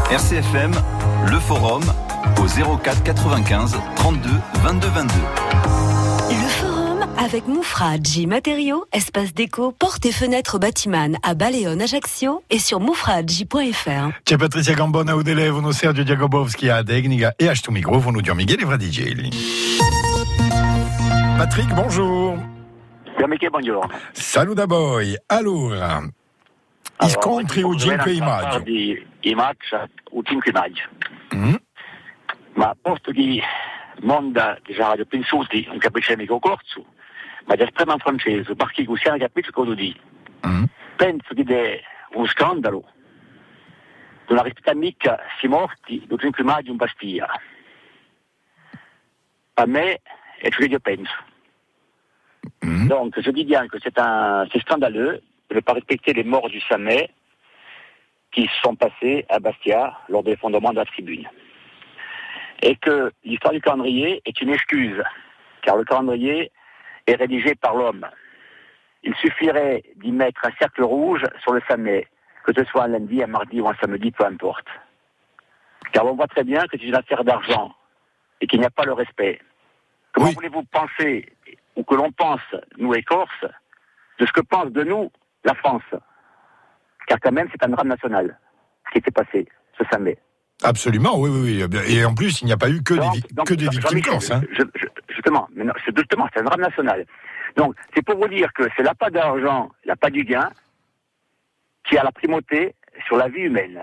RCFM, le forum au 04 95 32 22 22. Le forum avec Moufradji Matériaux, espace déco, portes et fenêtres bâtiment à Baleone, Ajaccio et sur moufradji.fr. C'è Patrizia Gambona au telefono, Sergio Diagobowski a tecnica e a sto microfono Gian Michele Fradigelli. Patrick, bonjour. Gian Michele, buongiorno. Saluta a voi. Allora, gli scontri il 5 maggio. I match il 5 maggio. Ma posto che Monda, diciamo, ho pensato un capisce mica corso, ma di esprimo in francese, perché così non capisco cosa dico. Penso che è un scandalo. Non rispetta mica si morti il 5 maggio in Bastia. A me è ce que je pense. Donc, je dis bien que c'est scandaleux de ne pas respecter les morts du 5 mai qui se sont passés à Bastia lors de l'effondrement de la tribune. Et que l'histoire du calendrier est une excuse, car le calendrier est rédigé par l'homme. Il suffirait d'y mettre un cercle rouge sur le 5 mai, que ce soit un lundi, un mardi ou un samedi, peu importe. Car on voit très bien que c'est une affaire d'argent et qu'il n'y a pas le respect. Comment voulez-vous penser, ou que l'on pense, nous les Corses, de ce que pense de nous la France? Car quand même, c'est un drame national, ce qui s'est passé ce 5 mai. Absolument, oui. Et en plus, il n'y a pas eu que des victimes corses. Hein. Justement, c'est un drame national. Donc, c'est pour vous dire que c'est l'appât d'argent, l'appât du gain, qui a la primauté sur la vie humaine.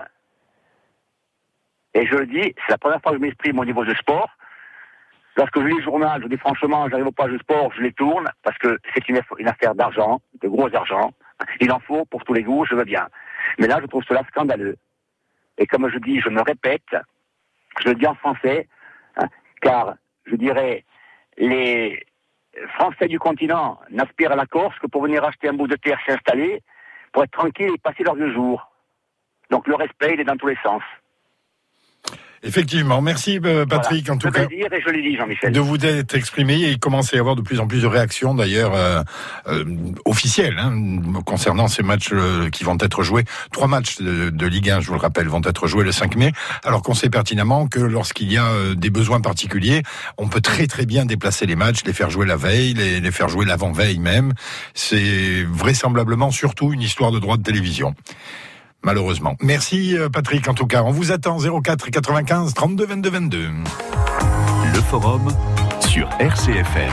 Et je le dis, c'est la première fois que je m'exprime au niveau du sport. Lorsque je lis le journal, je dis franchement, j'arrive aux pages de sport, je les tourne, parce que c'est une affaire d'argent, de gros argent. Il en faut pour tous les goûts, je veux bien. Mais là, je trouve cela scandaleux. Et comme je dis, je me répète, je le dis en français, car, je dirais, les Français du continent n'aspirent à la Corse que pour venir acheter un bout de terre, s'installer, pour être tranquille et passer leurs 2 jours. Donc le respect, il est dans tous les sens. Effectivement, merci Patrick, en tout cas. Je vais dire et je l'ai dit, Jean-Michel. De vous être exprimé, et il commence à y avoir de plus en plus de réactions d'ailleurs officielles concernant ces matchs qui vont être joués. 3 matchs de Ligue 1, je vous le rappelle, vont être joués le 5 mai, alors qu'on sait pertinemment que lorsqu'il y a des besoins particuliers, on peut très très bien déplacer les matchs, les faire jouer la veille, les faire jouer l'avant-veille même. C'est vraisemblablement surtout une histoire de droit de télévision. Malheureusement. Merci Patrick, en tout cas. On vous attend 04 95 32 22 22. Le forum sur RCFM.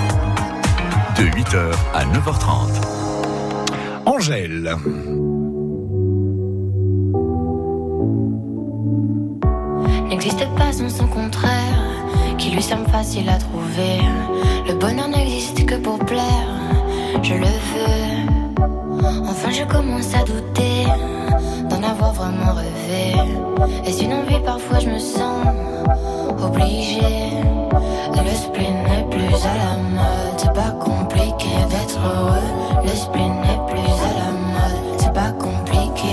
De 8h à 9h30. Angèle. N'existe pas sans son contraire, qui lui semble facile à trouver. Le bonheur n'existe que pour plaire, je le veux. Enfin je commence à douter d'en avoir vraiment rêvé. Est-ce une envie? Parfois je me sens obligée. Le spleen n'est plus à la mode, c'est pas compliqué d'être heureux. Le spleen n'est plus à la mode, c'est pas compliqué.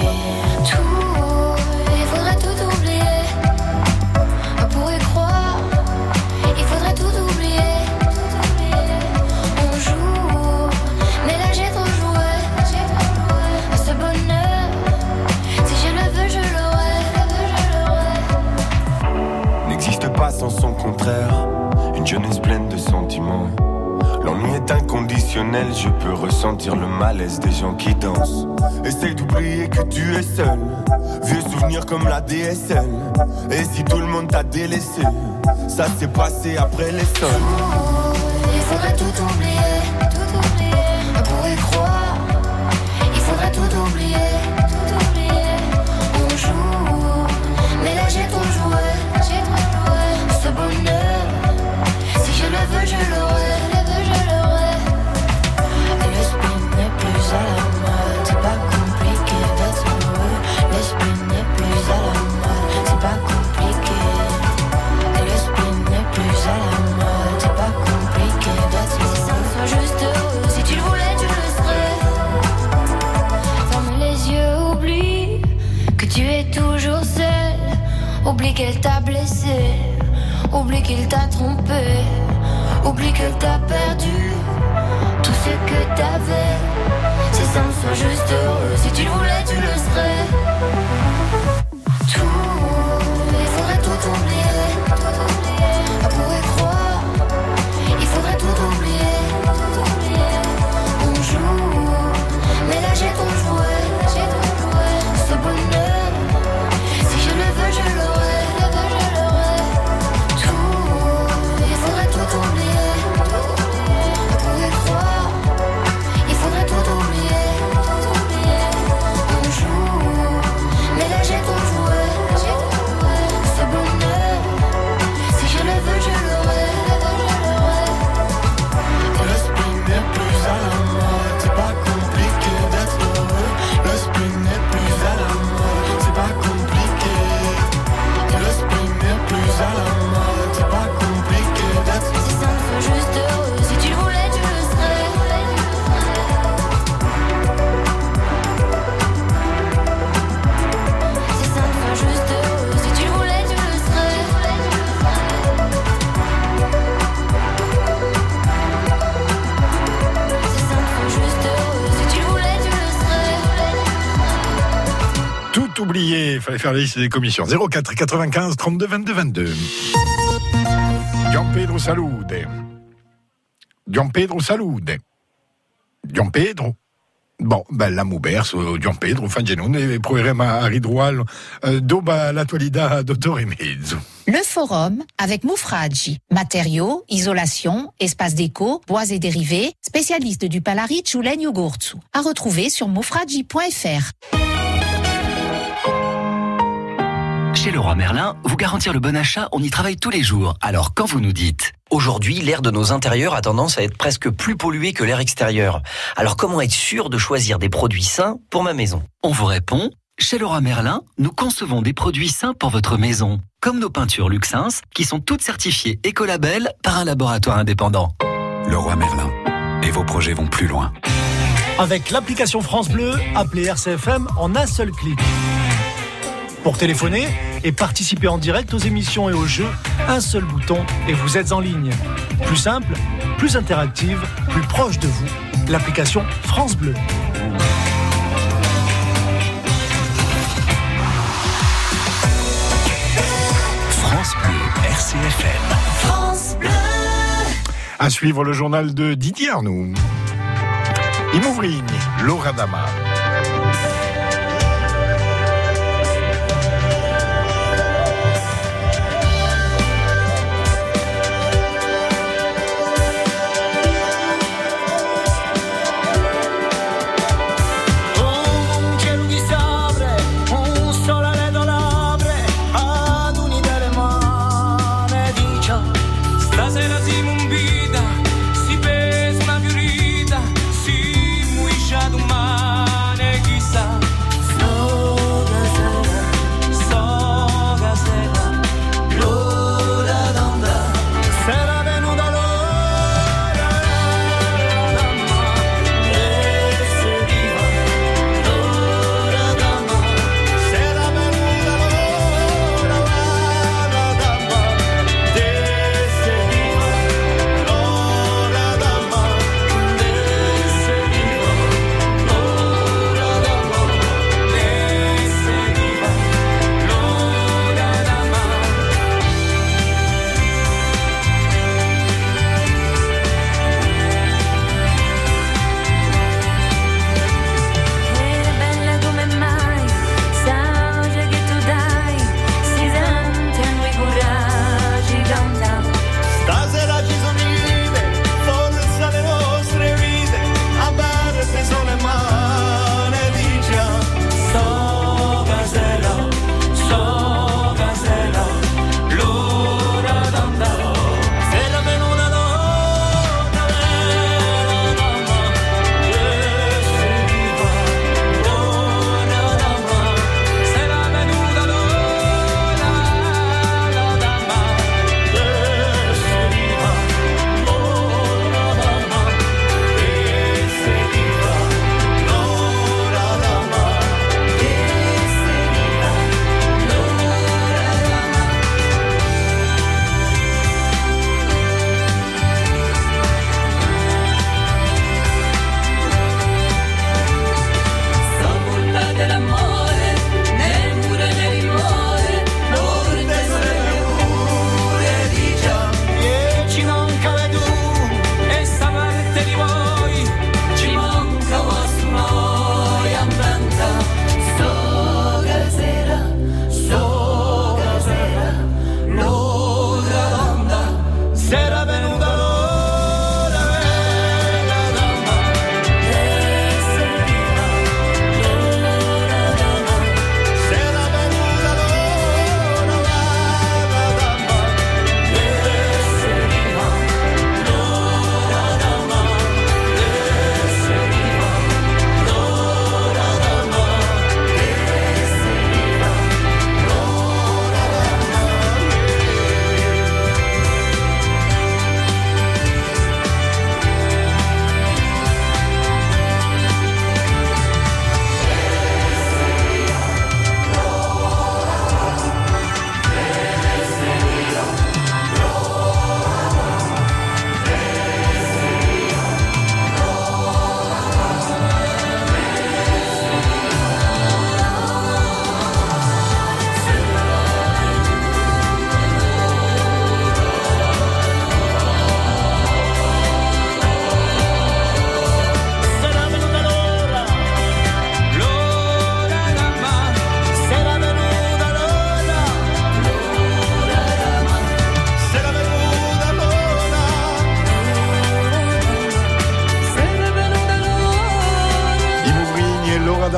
Il faudrait tout oublier pour y croire. Il faudrait tout oublier. On joue, mais là j'ai trop joué. Ce bonheur, si je le veux, je l'aurai. N'existe pas sans son contraire. Une jeunesse pleine de sentiments. L'ennui est inconditionnel, je peux ressentir le malaise des gens qui dansent. Essaye d'oublier que tu es seul. Vieux souvenirs comme la DSL. Et si tout le monde t'a délaissé, ça s'est passé après les sols. Il faudrait tout oublier pour y croire. Il faudrait tout oublier. On joue, mais là j'ai trop joué. Ce bonheur, si je le veux, je l'aurai. Le spleen n'est plus à la mode, c'est pas compliqué d'être heureux. Le spleen n'est plus à la mode, c'est pas compliqué. Le spleen n'est plus à la mode, c'est pas compliqué d'être heureux. Sois juste heureux, si tu le voulais, tu le serais. Ferme les yeux, oublie que tu es toujours seul. Oublie qu'elle t'a blessé, oublie qu'il t'a trompé, oublie qu'elle t'a perdu tout ce que t'avais. C'est simple, sois juste heureux. Si tu le voulais, tu le serais. Tout oublié, il fallait faire la liste des commissions. 04 95 32 22 22. Gianpedro Salute. Gianpedro Salute. Gianpedro. Bon, l'Amoubert, Gianpedro, Fangenone, e proveremo a ridruarlo dopo l'attualità, dottore Mezzo. Le forum avec Moufradji. Matériaux, isolation, espace déco, bois et dérivés, spécialiste du Palaric ou Legno Gorzu. À retrouver sur moufradji.fr. Chez Leroy Merlin, vous garantir le bon achat, on y travaille tous les jours. Alors quand vous nous dites « Aujourd'hui, l'air de nos intérieurs a tendance à être presque plus pollué que l'air extérieur. Alors comment être sûr de choisir des produits sains pour ma maison ?» On vous répond « Chez Leroy Merlin, nous concevons des produits sains pour votre maison. Comme nos peintures Luxins, qui sont toutes certifiées Écolabel par un laboratoire indépendant. » Leroy Merlin. Et vos projets vont plus loin. Avec l'application France Bleu, appelez RCFM en un seul clic. Pour téléphoner et participer en direct aux émissions et aux jeux, un seul bouton et vous êtes en ligne. Plus simple, plus interactive, plus proche de vous. L'application France Bleu. France Bleu, RCFM. France Bleu. À suivre le journal de Didier Arnoux. Imovrigny, Laura Dama. Si pesca fiorita, si muiscia d'un mare.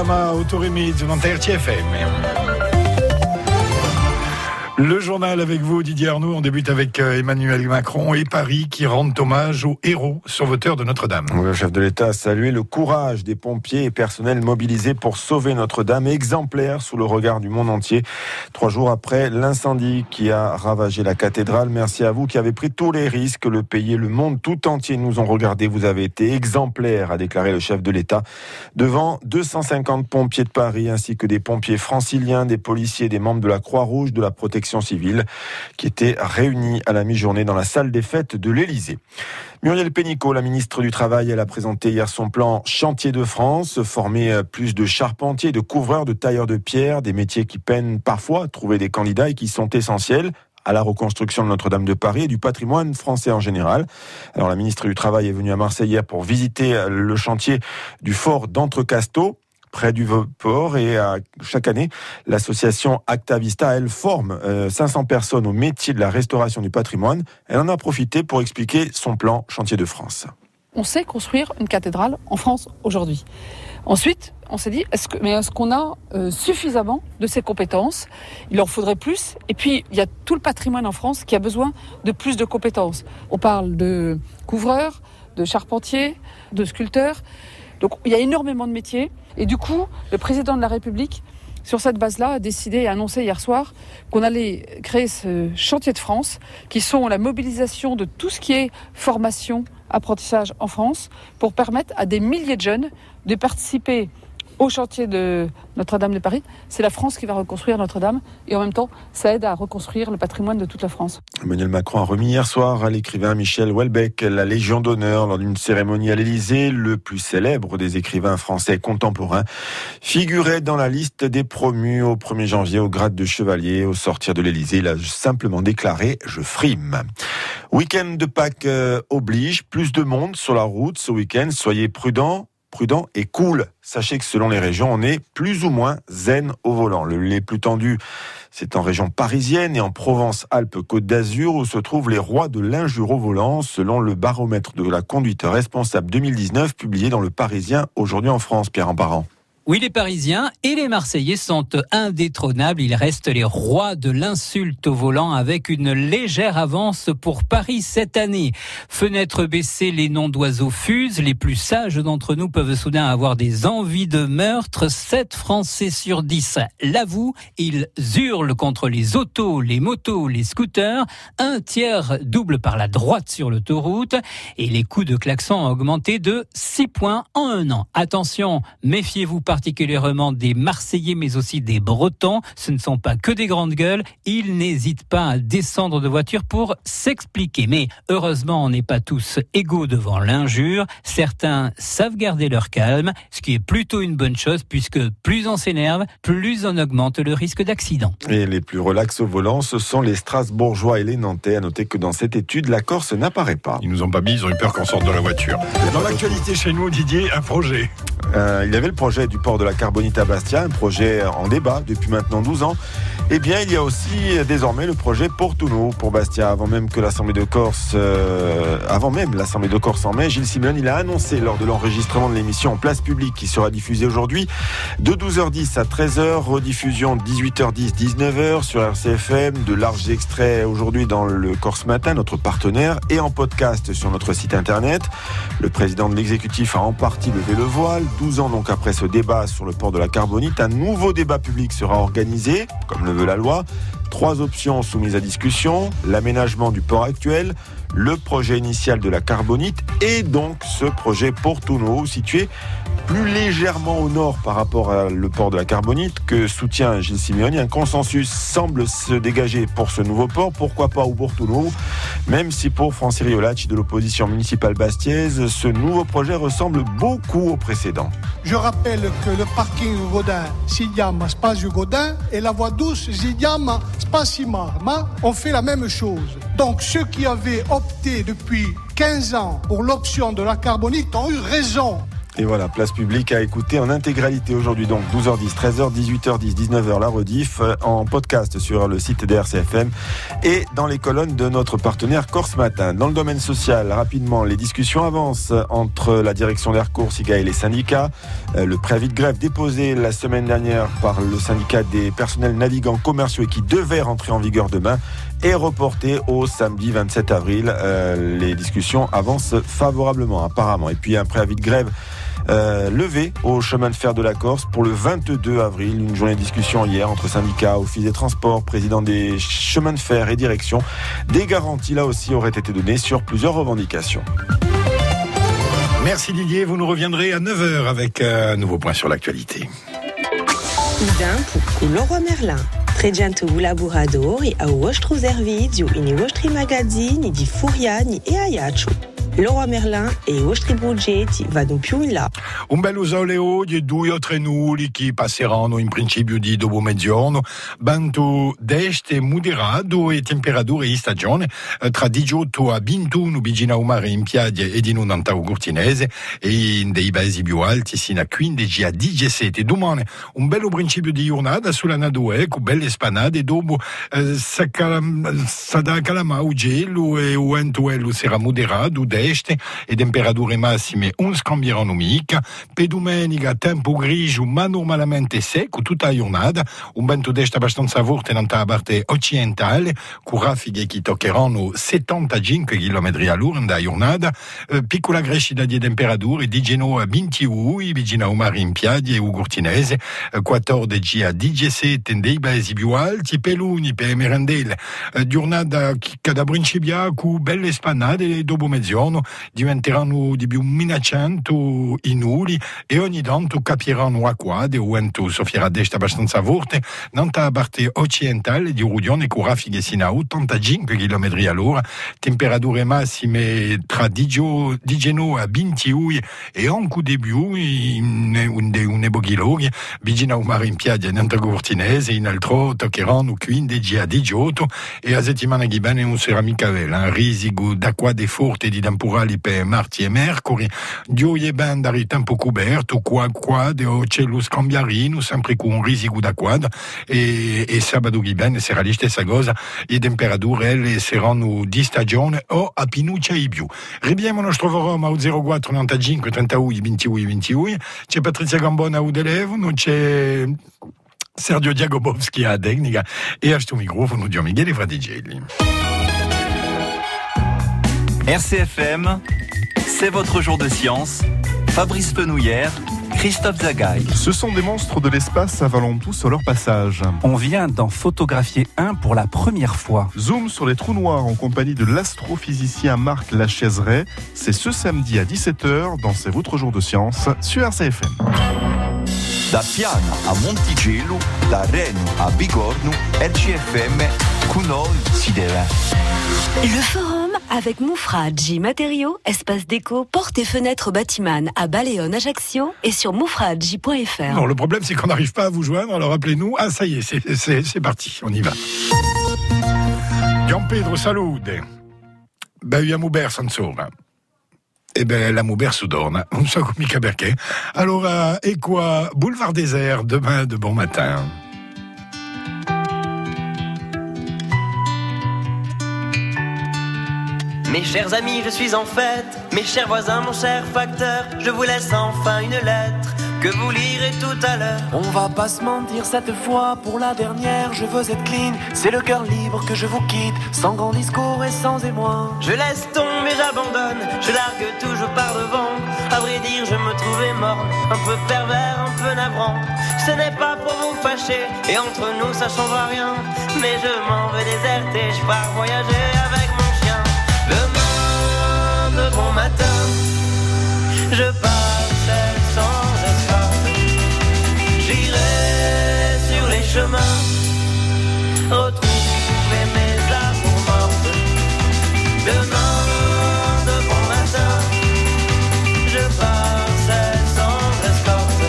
Panorama Autorémide dans RTFM. Le journal avec vous, Didier Arnaud. On débute avec Emmanuel Macron et Paris qui rendent hommage aux héros sauveteurs de Notre-Dame. Le chef de l'État a salué le courage des pompiers et personnels mobilisés pour sauver Notre-Dame, exemplaire sous le regard du monde entier. 3 jours après l'incendie qui a ravagé la cathédrale, merci à vous qui avez pris tous les risques. Le pays et le monde tout entier nous ont regardés. Vous avez été exemplaires, a déclaré le chef de l'État, devant 250 pompiers de Paris ainsi que des pompiers franciliens, des policiers, des membres de la Croix-Rouge, de la protection civile qui étaient réunis à la mi-journée dans la salle des fêtes de l'Élysée. Muriel Pénicaud, la ministre du Travail, elle a présenté hier son plan Chantier de France, former plus de charpentiers, de couvreurs, de tailleurs de pierre, des métiers qui peinent parfois à trouver des candidats et qui sont essentiels à la reconstruction de Notre-Dame de Paris et du patrimoine français en général. Alors la ministre du Travail est venue à Marseille hier pour visiter le chantier du fort d'Entrecasteaux, près du port, et chaque année, l'association Acta Vista, elle forme 500 personnes au métier de la restauration du patrimoine. Elle en a profité pour expliquer son plan Chantier de France. On sait construire une cathédrale en France aujourd'hui. Ensuite, on s'est dit, est-ce qu'on a suffisamment de ces compétences ? Il en faudrait plus. Et puis, il y a tout le patrimoine en France qui a besoin de plus de compétences. On parle de couvreurs, de charpentiers, de sculpteurs. Donc, il y a énormément de métiers. Et du coup, le président de la République, sur cette base-là, a décidé et a annoncé hier soir qu'on allait créer ce chantier de France, qui sont la mobilisation de tout ce qui est formation, apprentissage en France, pour permettre à des milliers de jeunes de participer au chantier de Notre-Dame de Paris. C'est la France qui va reconstruire Notre-Dame et en même temps, ça aide à reconstruire le patrimoine de toute la France. Emmanuel Macron a remis hier soir à l'écrivain Michel Houellebecq la Légion d'honneur lors d'une cérémonie à l'Élysée. Le plus célèbre des écrivains français contemporains figurait dans la liste des promus au 1er janvier au grade de chevalier. Au sortir de l'Élysée, il a simplement déclaré « Je frime ». Week-end de Pâques oblige, plus de monde sur la route ce week-end. Soyez prudents et cool. Sachez que selon les régions, on est plus ou moins zen au volant. Les plus tendus, c'est en région parisienne et en Provence-Alpes-Côte d'Azur où se trouvent les rois de l'injure au volant, selon le baromètre de la conduite responsable 2019 publié dans Le Parisien aujourd'hui en France. Pierre Emparent. Oui, les Parisiens et les Marseillais sont indétrônables. Ils restent les rois de l'insulte au volant avec une légère avance pour Paris cette année. Fenêtres baissées, les noms d'oiseaux fusent. Les plus sages d'entre nous peuvent soudain avoir des envies de meurtre. 7 Français sur 10 l'avouent. Ils hurlent contre les autos, les motos, les scooters. 1 tiers double par la droite sur l'autoroute. Et les coups de klaxon ont augmenté de 6 points en 1 an. Attention, méfiez-vous particulièrement des Marseillais mais aussi des Bretons. Ce ne sont pas que des grandes gueules. Ils n'hésitent pas à descendre de voiture pour s'expliquer. Mais heureusement, on n'est pas tous égaux devant l'injure. Certains savent garder leur calme, ce qui est plutôt une bonne chose puisque plus on s'énerve, plus on augmente le risque d'accident. Et les plus relax au volant, ce sont les Strasbourgeois et les Nantais. À noter que dans cette étude, la Corse n'apparaît pas. Ils nous ont pas mis, ils ont eu peur qu'on sorte de la voiture. Dans l'actualité chez nous, Didier, un projet. Il y avait le projet du port de la Carbonite à Bastia, un projet en débat depuis maintenant 12 ans. Eh bien, il y a aussi désormais le projet Portunno pour Bastia. Avant même l'Assemblée de Corse en mai, Gilles Simeone, il a annoncé lors de l'enregistrement de l'émission en place publique qui sera diffusée aujourd'hui de 12h10 à 13h, rediffusion 18h10, 19h sur RCFM, de larges extraits aujourd'hui dans le Corse Matin, notre partenaire, et en podcast sur notre site internet. Le président de l'exécutif a en partie levé le voile. 12 ans donc après ce débat sur le port de la Carbonite, un nouveau débat public sera organisé, comme le veut la loi. 3 options soumises à discussion, l'aménagement du port actuel, le projet initial de la Carbonite et donc ce projet Portunno situé plus légèrement au nord par rapport à le port de la Carbonite que soutient Gilles Simeone. Un consensus semble se dégager pour ce nouveau port, pourquoi pas au Portunno, même si pour Francis Riolacci de l'opposition municipale bastiaise, ce nouveau projet ressemble beaucoup au précédent. Je rappelle que le parking Godin si chiama Spazio Godin et la voie douce si chiama Spasimar. On fait la même chose. Donc ceux qui avaient opté depuis 15 ans pour l'option de la Carbonite ont eu raison. Et voilà, place publique à écouter en intégralité aujourd'hui, donc 12h10, 13h, 18h10, 19h, la rediff en podcast sur le site d'RCFM et dans les colonnes de notre partenaire Corse Matin. Dans le domaine social, rapidement, les discussions avancent entre la direction d'Aircourt, SIGA et les syndicats. Le préavis de grève déposé la semaine dernière par le syndicat des personnels navigants commerciaux et qui devait rentrer en vigueur demain est reporté au samedi 27 avril. Les discussions avancent favorablement apparemment. Et puis un préavis de grève levé au chemin de fer de la Corse pour le 22 avril. Une journée de discussion hier entre syndicats, office des transports, président des chemins de fer et direction. Des garanties là aussi auraient été données sur plusieurs revendications. Merci Didier, vous nous reviendrez à 9h avec un nouveau point sur l'actualité. Idem pour Leroy Merlin. Pregianto laboratori a vostro servizio in vostri magazzini di Furiani e Ajaccio. Leroy Merlin e i vostri progetti vanno più in là. Un bello soleo di 2 o 3 nuli che passeranno in principio di dopo mezzogiorno, vento d'est moderato e temperature in stagione tra 18 a 21 vicino al mare in Piaglia ed in un antao cortinese e in dei paesi più alti sino a 15 a 17. Domani un bello principio di giornata sulla Nadoe con belle spanate dopo sarà calamau gelo e il vento sarà moderato e temperature massime non cambieranno mica. Per domenica tempo grigio ma normalmente secco tutta la giornata, un vento d'est abbastanza forte nella parte occidentale con raffiche che toccheranno 75 km all'ora nella giornata, piccola crescita di temperature di Genoa a 21 vicino al mare in Piaglia e il Cortinese, 14 a 17 nei paesi più alti, per Luni, per Merendelle, giornata che da principio con belle spannate e dopo mezzogiorno diventeranno di più minaccianti i nuli e ogni tanto capiranno acquade o vento soffierà d'est abbastanza forte nella parte occidentale di Rudione con raffiche sino a 85 km all'ora, temperature massime tra di Genoa a 21 e anche di più in pochi luoghi vicino al mare in Piaggia nel Cortinese, in altro toccheranno 15 a 18 e a settimana che viene non sarà mica bella, risico d'acquade forte di temporali per marti e mercoledì, gioie bandari tempo coperto, qua o cielo scambiarino, sempre con un risico d'acqua e sabato che viene sarà la stessa cosa, le temperature saranno di stagione o a pinuccia e più. Ribiamo il nostro forum a 04 95 31 21 21, c'è Patrizia Gambona a telefono, c'è Sergio Diagobowski a tecnica e a sto microfono Dio Michele Fratigelli. RCFM, c'est votre jour de science. Fabrice Fenouillère, Christophe Zagaï. Ce sont des monstres de l'espace avalant tout sur leur passage. On vient d'en photographier un pour la première fois. Zoom sur les trous noirs en compagnie de l'astrophysicien Marc Lachaiseray. C'est ce samedi à 17h dans C'est votre jour de science sur RCFM. Da Piana a Montigello, da Reno a Bigorno, RCFM con noi si deve. Le forum avec Moufradji Matériaux, espace déco, portes et fenêtres Batiman à Baleone, Ajaccio et sur moufradji.fr. Non, le problème c'est qu'on n'arrive pas à vous joindre, alors appelez-nous. Ah, ça y est, c'est parti, on y va. Gian Pedro, salute. Abbiamo perso ancora. E beh, l'abbiamo perso d'orna, non so mica perché. Allora, e quoi, Boulevard Désert, demain de bon matin. Mes chers amis, je suis en fête. Mes chers voisins, mon cher facteur, je vous laisse enfin une lettre que vous lirez tout à l'heure. On va pas se mentir cette fois, pour la dernière, je veux être clean. C'est le cœur libre que je vous quitte, sans grand discours et sans émoi. Je laisse tomber, j'abandonne, je largue toujours par devant. À vrai dire, je me trouvais morne, un peu pervers, un peu navrant. Ce n'est pas pour vous fâcher, et entre nous ça changera rien. Mais je m'en vais déserter, je pars voyager avec mon chien. Demain de bon matin, je pars seul sans escorte. J'irai sur les chemins, retrouver mes amours mortes. Demain de bon matin, je pars seul sans escorte.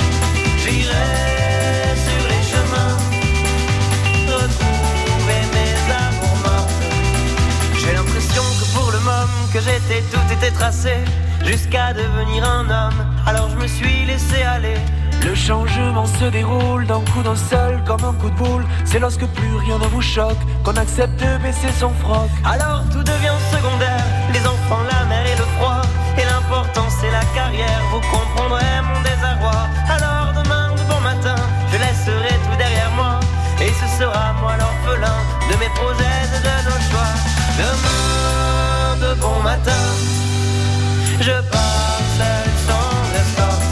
J'irai sur les chemins, retrouver mes amours mortes. J'ai l'impression que pour le moment que j'étais, tout était tracé, jusqu'à devenir un homme, alors je me suis laissé aller. Le changement se déroule d'un coup d'un seul comme un coup de boule. C'est lorsque plus rien ne vous choque qu'on accepte de baisser son froc. Alors tout devient secondaire, les enfants, la mer et le froid. Et l'important c'est la carrière, vous comprendrez mon désarroi. Alors demain de bon matin, je laisserai tout derrière moi. Et ce sera moi l'orphelin de mes projets et de nos choix. Demain de bon matin, je pars seul sans escorte.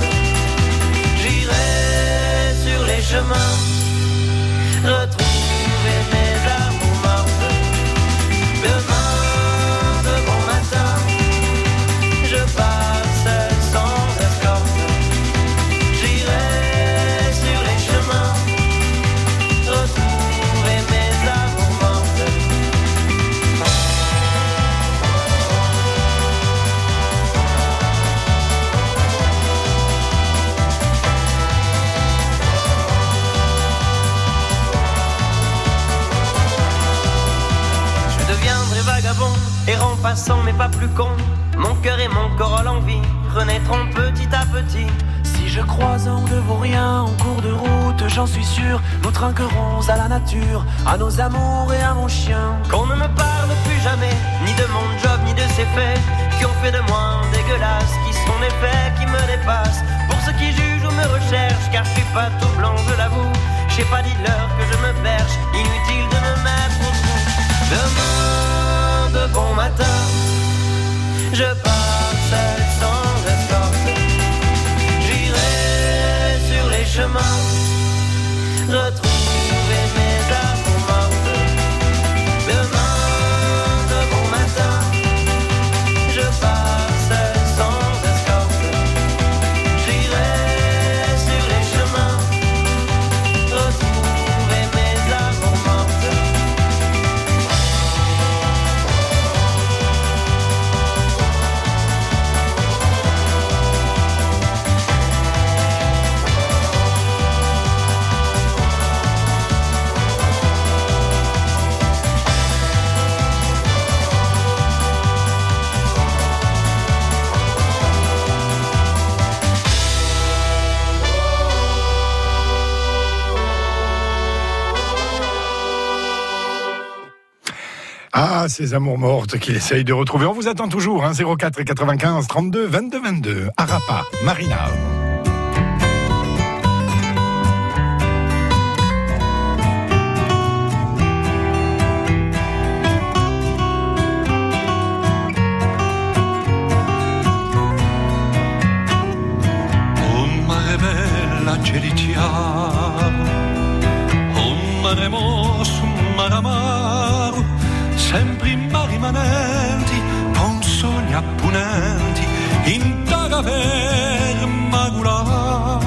J'irai sur les chemins, retrouver mes amours mortes. Demain de bon matin, je pars seul sans escorte. J'irai sur les chemins, retrouver mes amours mortes. Je deviendrai vagabond, errant, passant mais pas plus con. Mon cœur et mon corps à l'envie renaîtront petit à petit. Si je croise un de vos riens en cours de route, j'en suis sûr, nous trinquerons à la nature, à nos amours et à mon chien. Qu'on ne me parle plus jamais, ni de mon job, ni de ses faits, qui ont fait de moi un dégueulasse, qui sont des faits qui me dépassent. Pour ceux qui jugent ou me recherchent, car je suis pas tout blanc, je l'avoue. J'ai pas dit l'heure que je me perche, inutile de me mettre au trou. Demain de bon matin, je pars seul sans escorte. J'irai sur les chemins, retrouver mes amours mortes. Demain de bon matin, je pars seul sans escorte. J'irai sur les chemins, retrouver mes amours mortes. Ah, ces amours mortes qu'il essaye de retrouver. On vous attend toujours, hein, 04 et 95 32 22 22. Arapa, Marina. Un mare bella cieli chiaro, un mare mosso, un mare amaro, sempre in mari rimanenti, con sogni appunenti, in tagaver magulà.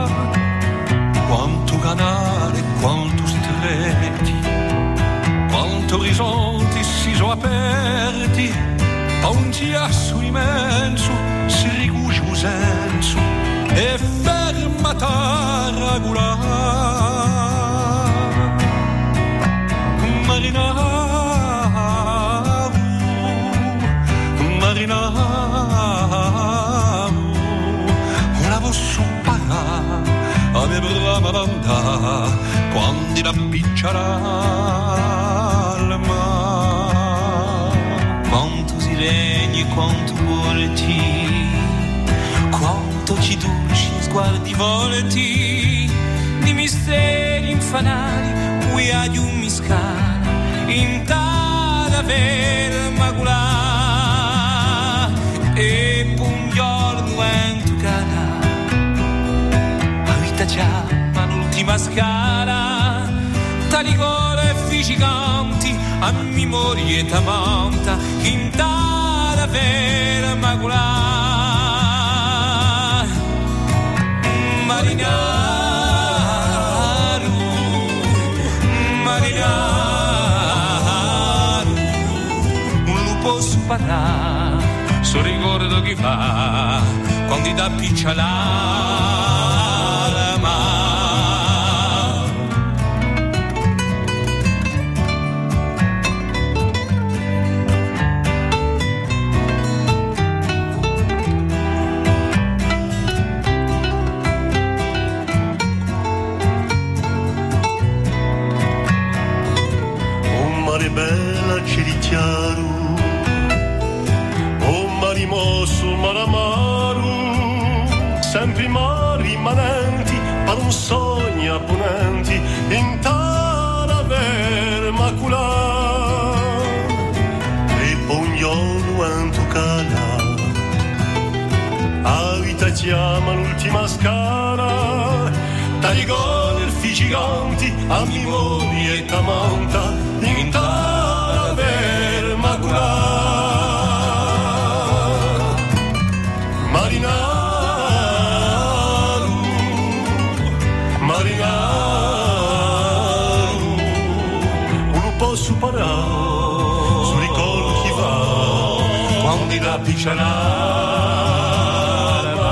Quanto canale, quanto stretti, quanto orizzonti si sono aperti, a un chiasso immenso si ricuce un senso e ferma taragulà. Marinavo, la posso parare, a me brama banda, quando la picciarà al mare. Quanto si regni, quanto volti, quanto ci dolci sguardi volti, di misteri infanali, cui hai un miscale, in tada ver magulà. E pugnolo in tu cara, a vita chiama l'ultima scala, taligore ficcicanti, a memoria tamanta, in tada ver magulà. Marinaru, Marinaru, un lupo su parà, so ricordo chi fa, quando da picciala la mano. bella Ciritiaru, o mari mosso, maramaru, sempre mari rimanenti, per un sogno apponenti, in tara vermaculà, e pognolo antucala, a vita chiama l'ultima scala, tagligo nerfi giganti, a mimoni e tamanta, in tara vermaculà. Superare su ricordo chi va quando la picciarava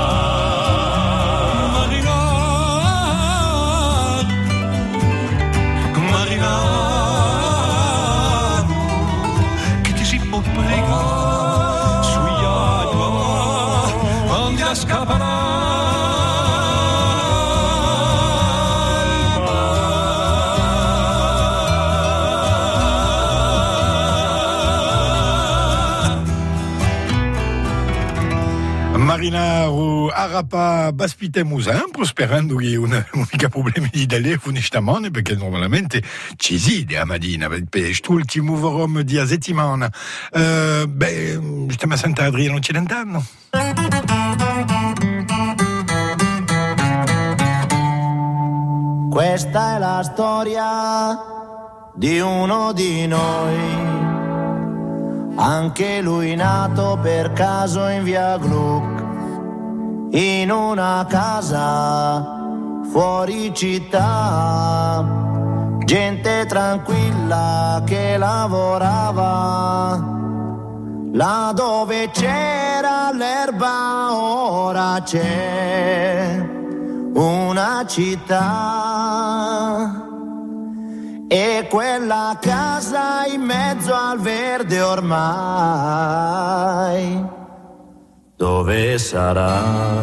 marinato che ti si può pregare sugli agua quando la scapperà. Marinaru arapa baspite musan prosperando che l'unica problema di telefono stamane perché normalmente ci siede a Madina per l'ultimo vorum di a settimana stiamo a Sant'Adriano Celentano. Questa è la storia di uno di noi, anche lui nato per caso in via Gluck, in una casa fuori città, gente tranquilla che lavorava, là dove c'era l'erba ora c'è una città. E quella casa in mezzo al verde ormai, dove sarà?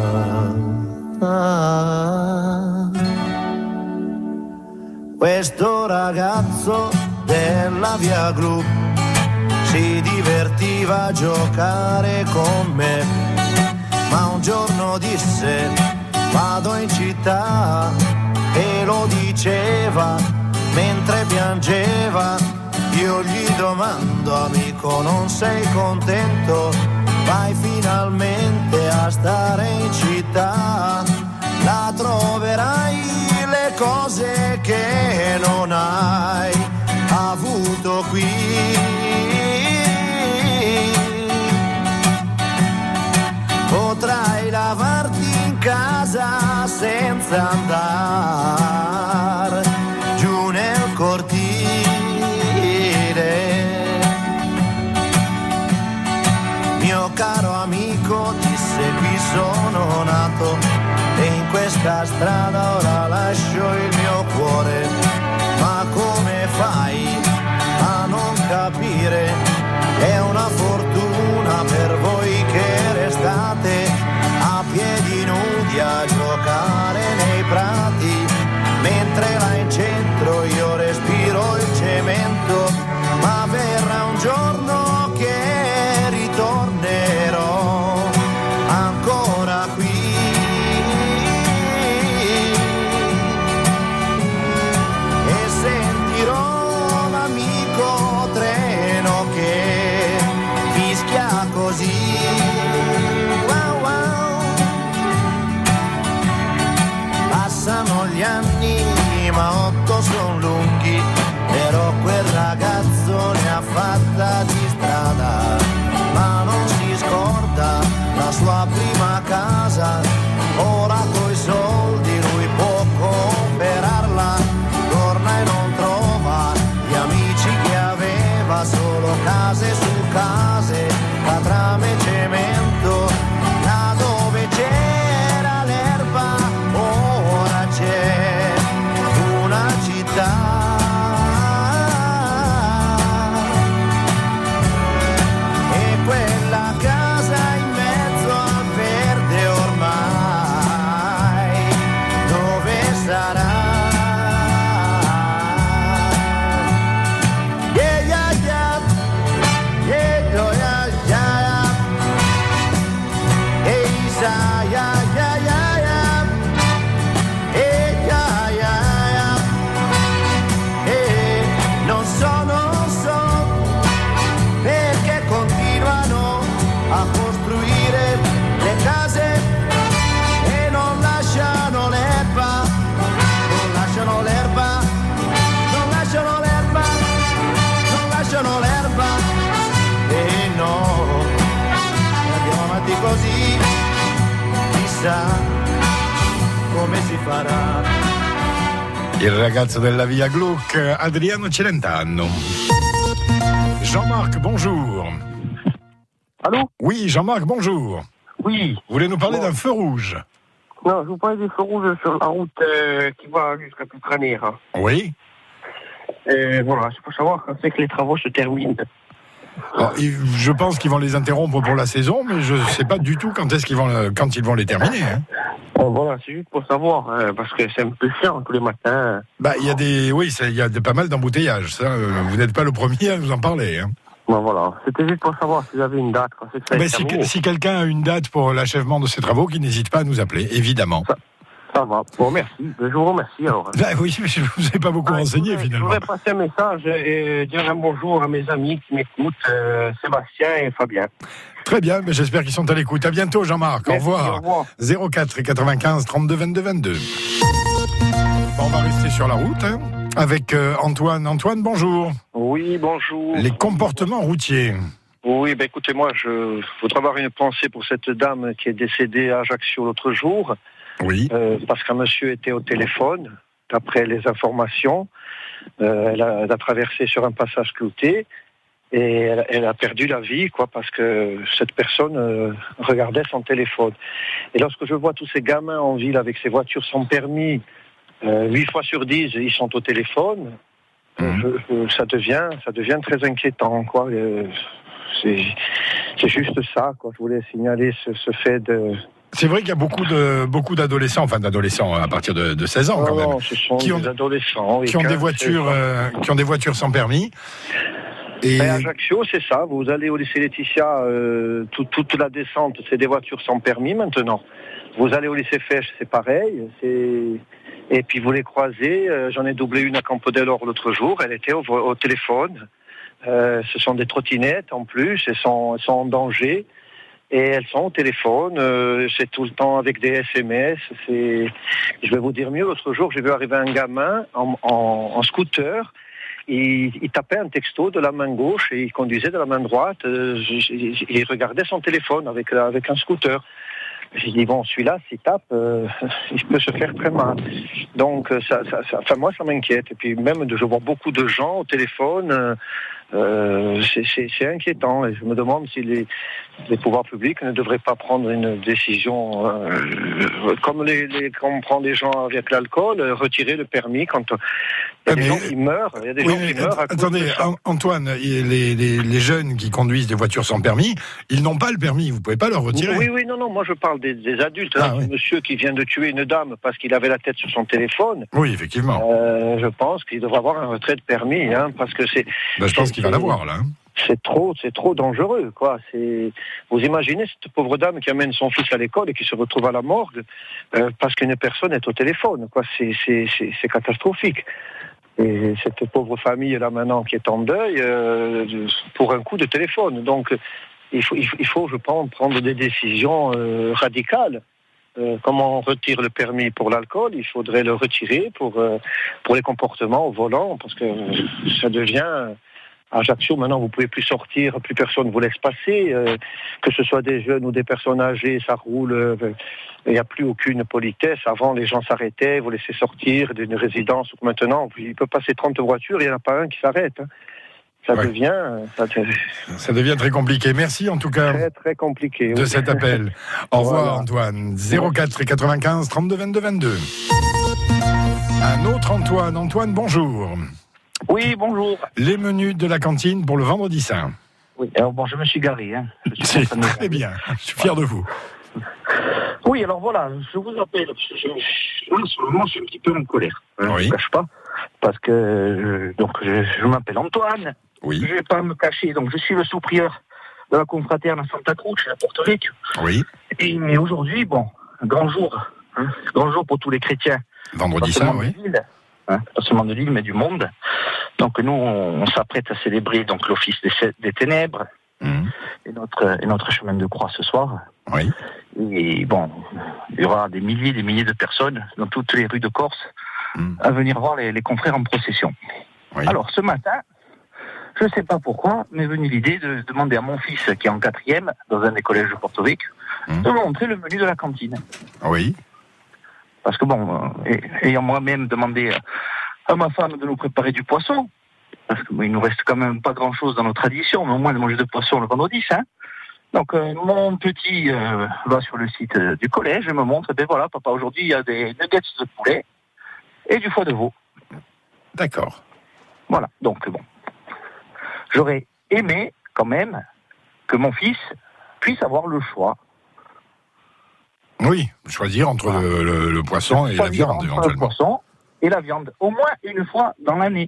Questo ragazzo della via Gluck si divertiva a giocare con me, ma un giorno disse vado in città, e lo diceva mentre piangeva. Io gli domando amico non sei contento? Vai finalmente a stare in città, la troverai le cose che non hai avuto qui. Potrai lavarti in casa senza andare giù nel cortile. Mio caro amico disse qui sono nato e in questa strada ora lascio il mio cuore. Ma come fai a non capire? È una fortuna per voi che restate a piedi nudi a giocare nei prati, mentre là in centro io respiro il cemento. Ma verrà un giorno che ritornerò ancora qui, e sentirò l'amico treno che fischia così. Wow, wow. Passano gli anni ma 8 son lunghi, però quel così, chissà come si farà. Il ragazzo della Via Gluck, Adriano Celentano. Jean-Marc, bonjour. Allô? Oui, Jean-Marc, bonjour. Oui. Vous voulez nous parler d'un feu rouge? Non, je vous parlais des feux rouges sur la route qui va jusqu'à Pitranera. Oui. Voilà, c'est pour savoir quand c'est que les travaux se terminent. Alors, je pense qu'ils vont les interrompre pour la saison, mais je ne sais pas du tout quand ils vont les terminer. Hein. Voilà, c'est juste pour savoir, parce que c'est un peu chiant tous les matins. Il y a pas mal d'embouteillages. Ça, vous n'êtes pas le premier à nous en parler. Hein. Bon, voilà, c'était juste pour savoir si vous avez une date. Quand c'est que ça si quelqu'un a une date pour l'achèvement de ces travaux, qu'il n'hésite pas à nous appeler, évidemment. Ça va, bon, merci. Je vous remercie alors. Oui, mais je ne vous ai pas beaucoup renseigné finalement. Je voudrais passer un message et dire un bonjour à mes amis qui m'écoutent, Sébastien et Fabien. Très bien, mais j'espère qu'ils sont à l'écoute. À bientôt Jean-Marc, merci, au revoir. 04 95 32 22 22. On va rester sur la route avec Antoine. Antoine, bonjour. Oui, bonjour. Les comportements routiers. Oui, écoutez-moi, je voudrais avoir une pensée pour cette dame qui est décédée à Ajaccio l'autre jour. Oui. Parce qu'un monsieur était au téléphone, d'après les informations. Elle a traversé sur un passage clouté et elle a perdu la vie, parce que cette personne regardait son téléphone. Et lorsque je vois tous ces gamins en ville avec ces voitures sans permis, 8 fois sur 10, ils sont au téléphone, ça devient très inquiétant, C'est juste ça, Je voulais signaler ce fait de... C'est vrai qu'il y a beaucoup d'adolescents, à partir de 16 ans quand même, non, ce sont des adolescents, qui ont des voitures sans permis. Et à Ajaccio, c'est ça. Vous allez au lycée Laetitia, toute la descente, c'est des voitures sans permis maintenant. Vous allez au lycée Fèche, c'est pareil. Et puis vous les croisez. J'en ai doublé une à Campo d'Elor l'autre jour. Elle était au téléphone. Ce sont des trottinettes en plus. Elles sont en danger. Et elles sont au téléphone, c'est tout le temps avec des SMS. Je vais vous dire mieux, l'autre jour, j'ai vu arriver un gamin en scooter. Il tapait un texto de la main gauche et il conduisait de la main droite. Il regardait son téléphone avec un scooter. J'ai dit, bon, celui-là, s'il tape, il peut se faire très mal. Donc, moi, ça m'inquiète. Et puis, même, je vois beaucoup de gens au téléphone, c'est inquiétant. Et je me demande si les pouvoirs publics ne devraient pas prendre une décision, comme on prend des gens avec l'alcool, retirer le permis quand il y a des gens qui meurent. Il y a des gens qui meurent. Attendez, Antoine, les jeunes qui conduisent des voitures sans permis, ils n'ont pas le permis. Vous ne pouvez pas leur retirer. Oui, non, moi je parle des adultes. Un monsieur qui vient de tuer une dame parce qu'il avait la tête sur son téléphone. Oui, effectivement. Je pense qu'il devrait avoir un retrait de permis, parce que c'est. Je pense qu'il va l'avoir là. C'est trop dangereux, Vous imaginez cette pauvre dame qui amène son fils à l'école et qui se retrouve à la morgue parce qu'une personne est au téléphone, C'est catastrophique. Et cette pauvre famille là maintenant qui est en deuil pour un coup de téléphone. Donc il faut, je pense, prendre des décisions radicales. Comme on retire le permis pour l'alcool, il faudrait le retirer pour les comportements au volant, parce que ça devient... À Ajaccio, maintenant, vous ne pouvez plus sortir, plus personne ne vous laisse passer, que ce soit des jeunes ou des personnes âgées, ça roule, il n'y a plus aucune politesse. Avant, les gens s'arrêtaient, vous laissez sortir d'une résidence. Maintenant, il peut passer 30 voitures, il n'y en a pas un qui s'arrête. Ça devient très compliqué. Merci en tout cas très, très compliqué, de cet appel. Au revoir Antoine. 04 95 32 22 22. Un autre Antoine. Antoine, bonjour. Oui, bonjour. Les menus de la cantine pour le vendredi saint. Oui, alors je me suis garé. C'est très bien, je suis fier de vous. Oui, alors voilà, je vous appelle. En ce moment, je suis un petit peu en colère. Je ne cache pas. Parce que je m'appelle Antoine. Oui. Je ne vais pas me cacher. Donc, je suis le sous-prieur de la confraterne à Santa Cruz, à Porto Rico. Oui. Mais aujourd'hui, un grand jour. Grand jour pour tous les chrétiens. Vendredi saint, oui. Pas seulement de l'île, mais du monde. Donc nous, on s'apprête à célébrer l'office des ténèbres et notre chemin de croix ce soir. Oui. Et il y aura des milliers de personnes dans toutes les rues de Corse à venir voir les confrères en procession. Oui. Alors ce matin, je ne sais pas pourquoi, m'est venue l'idée de demander à mon fils qui est en 4e dans un des collèges de Porto Rico de montrer le menu de la cantine. Oui. Parce que ayant moi-même demandé à ma femme de nous préparer du poisson, parce qu'il nous reste quand même pas grand-chose dans nos traditions, mais au moins de manger de poisson le vendredi saint. Donc mon petit va sur le site du collège et me montre, voilà papa, aujourd'hui il y a des nuggets de poulet et du foie de veau. D'accord. Voilà, donc j'aurais aimé quand même que mon fils puisse avoir le choix. Oui, choisir entre le poisson et la viande, éventuellement. Le poisson et la viande, au moins une fois dans l'année.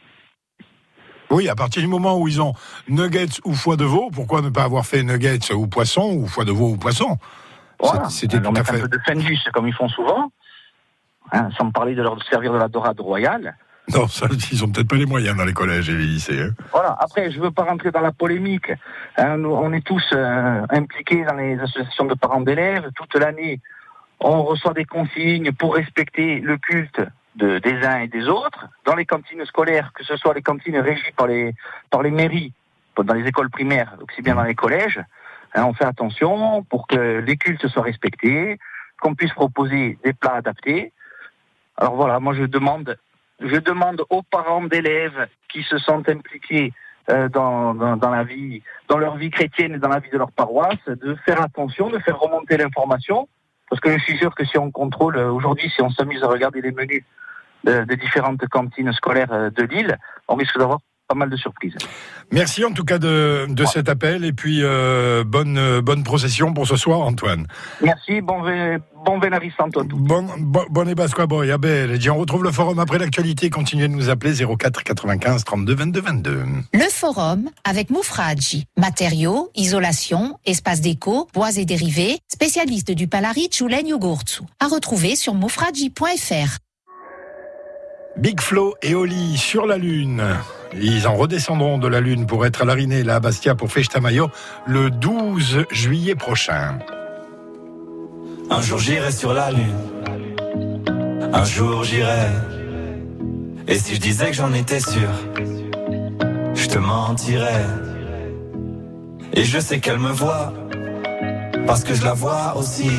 Oui, à partir du moment où ils ont nuggets ou foie de veau, pourquoi ne pas avoir fait nuggets ou poisson, ou foie de veau ou poisson? Voilà, c'était tout à fait... un peu de fendus, comme ils font souvent, sans me parler de leur servir de la dorade royale. Non, ça, ils ont peut-être pas les moyens dans les collèges et les lycées. Hein. Voilà, après, je veux pas rentrer dans la polémique. On est tous impliqués dans les associations de parents d'élèves. Toute l'année, on reçoit des consignes pour respecter le culte des uns et des autres. Dans les cantines scolaires, que ce soit les cantines régies par les mairies, dans les écoles primaires, aussi bien dans les collèges, on fait attention pour que les cultes soient respectés, qu'on puisse proposer des plats adaptés. Alors voilà, moi je demande aux parents d'élèves qui se sentent impliqués dans leur vie chrétienne et dans la vie de leur paroisse, de faire attention, de faire remonter l'information, parce que je suis sûr que si on contrôle, aujourd'hui, si on s'amuse à regarder les menus des différentes cantines scolaires de l'île, on risque d'avoir pas mal de surprises. Merci en tout cas de cet appel, et puis bonne procession pour ce soir, Antoine. Merci, bon Venari Santo a tutti. Bonne Pasqua Boy, belle. On retrouve le forum après l'actualité. Continuez de nous appeler 04 95 32 22 22. Le forum avec Moufradji. Matériaux, isolation, espace déco, bois et dérivés, spécialiste du Palaric ou Legno Gorzu. À retrouver sur moufradji.fr. Big Flo et Oli sur la Lune. Ils en redescendront de la Lune pour être à l'Arinée, là à Bastia pour Festa Mayo le 12 juillet prochain. Un jour j'irai sur la Lune, un jour j'irai. Et si je disais que j'en étais sûr, je te mentirais. Et je sais qu'elle me voit, parce que je la vois aussi.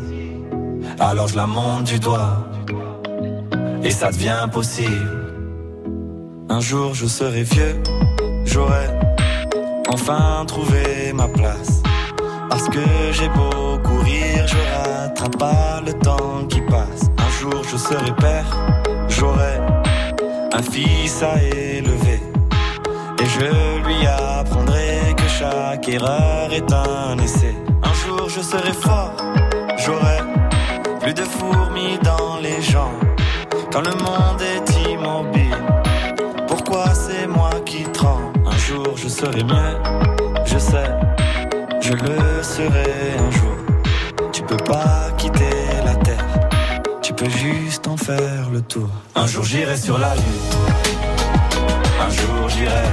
Alors je la monte du doigt, et ça devient possible. Un jour je serai vieux, j'aurai enfin trouvé ma place. Parce que j'ai beau courir, je rattrape pas le temps qui passe. Un jour je serai père, j'aurai un fils à élever. Et je lui apprendrai que chaque erreur est un essai. Un jour je serai fort, j'aurai plus de fourmis dans les jambes. Quand le monde est immobile, pourquoi c'est moi qui tremble? Un jour je serai mieux, je sais, je le serai un jour. Tu peux pas quitter la terre, tu peux juste en faire le tour. Un jour j'irai sur la lune, un jour j'irai.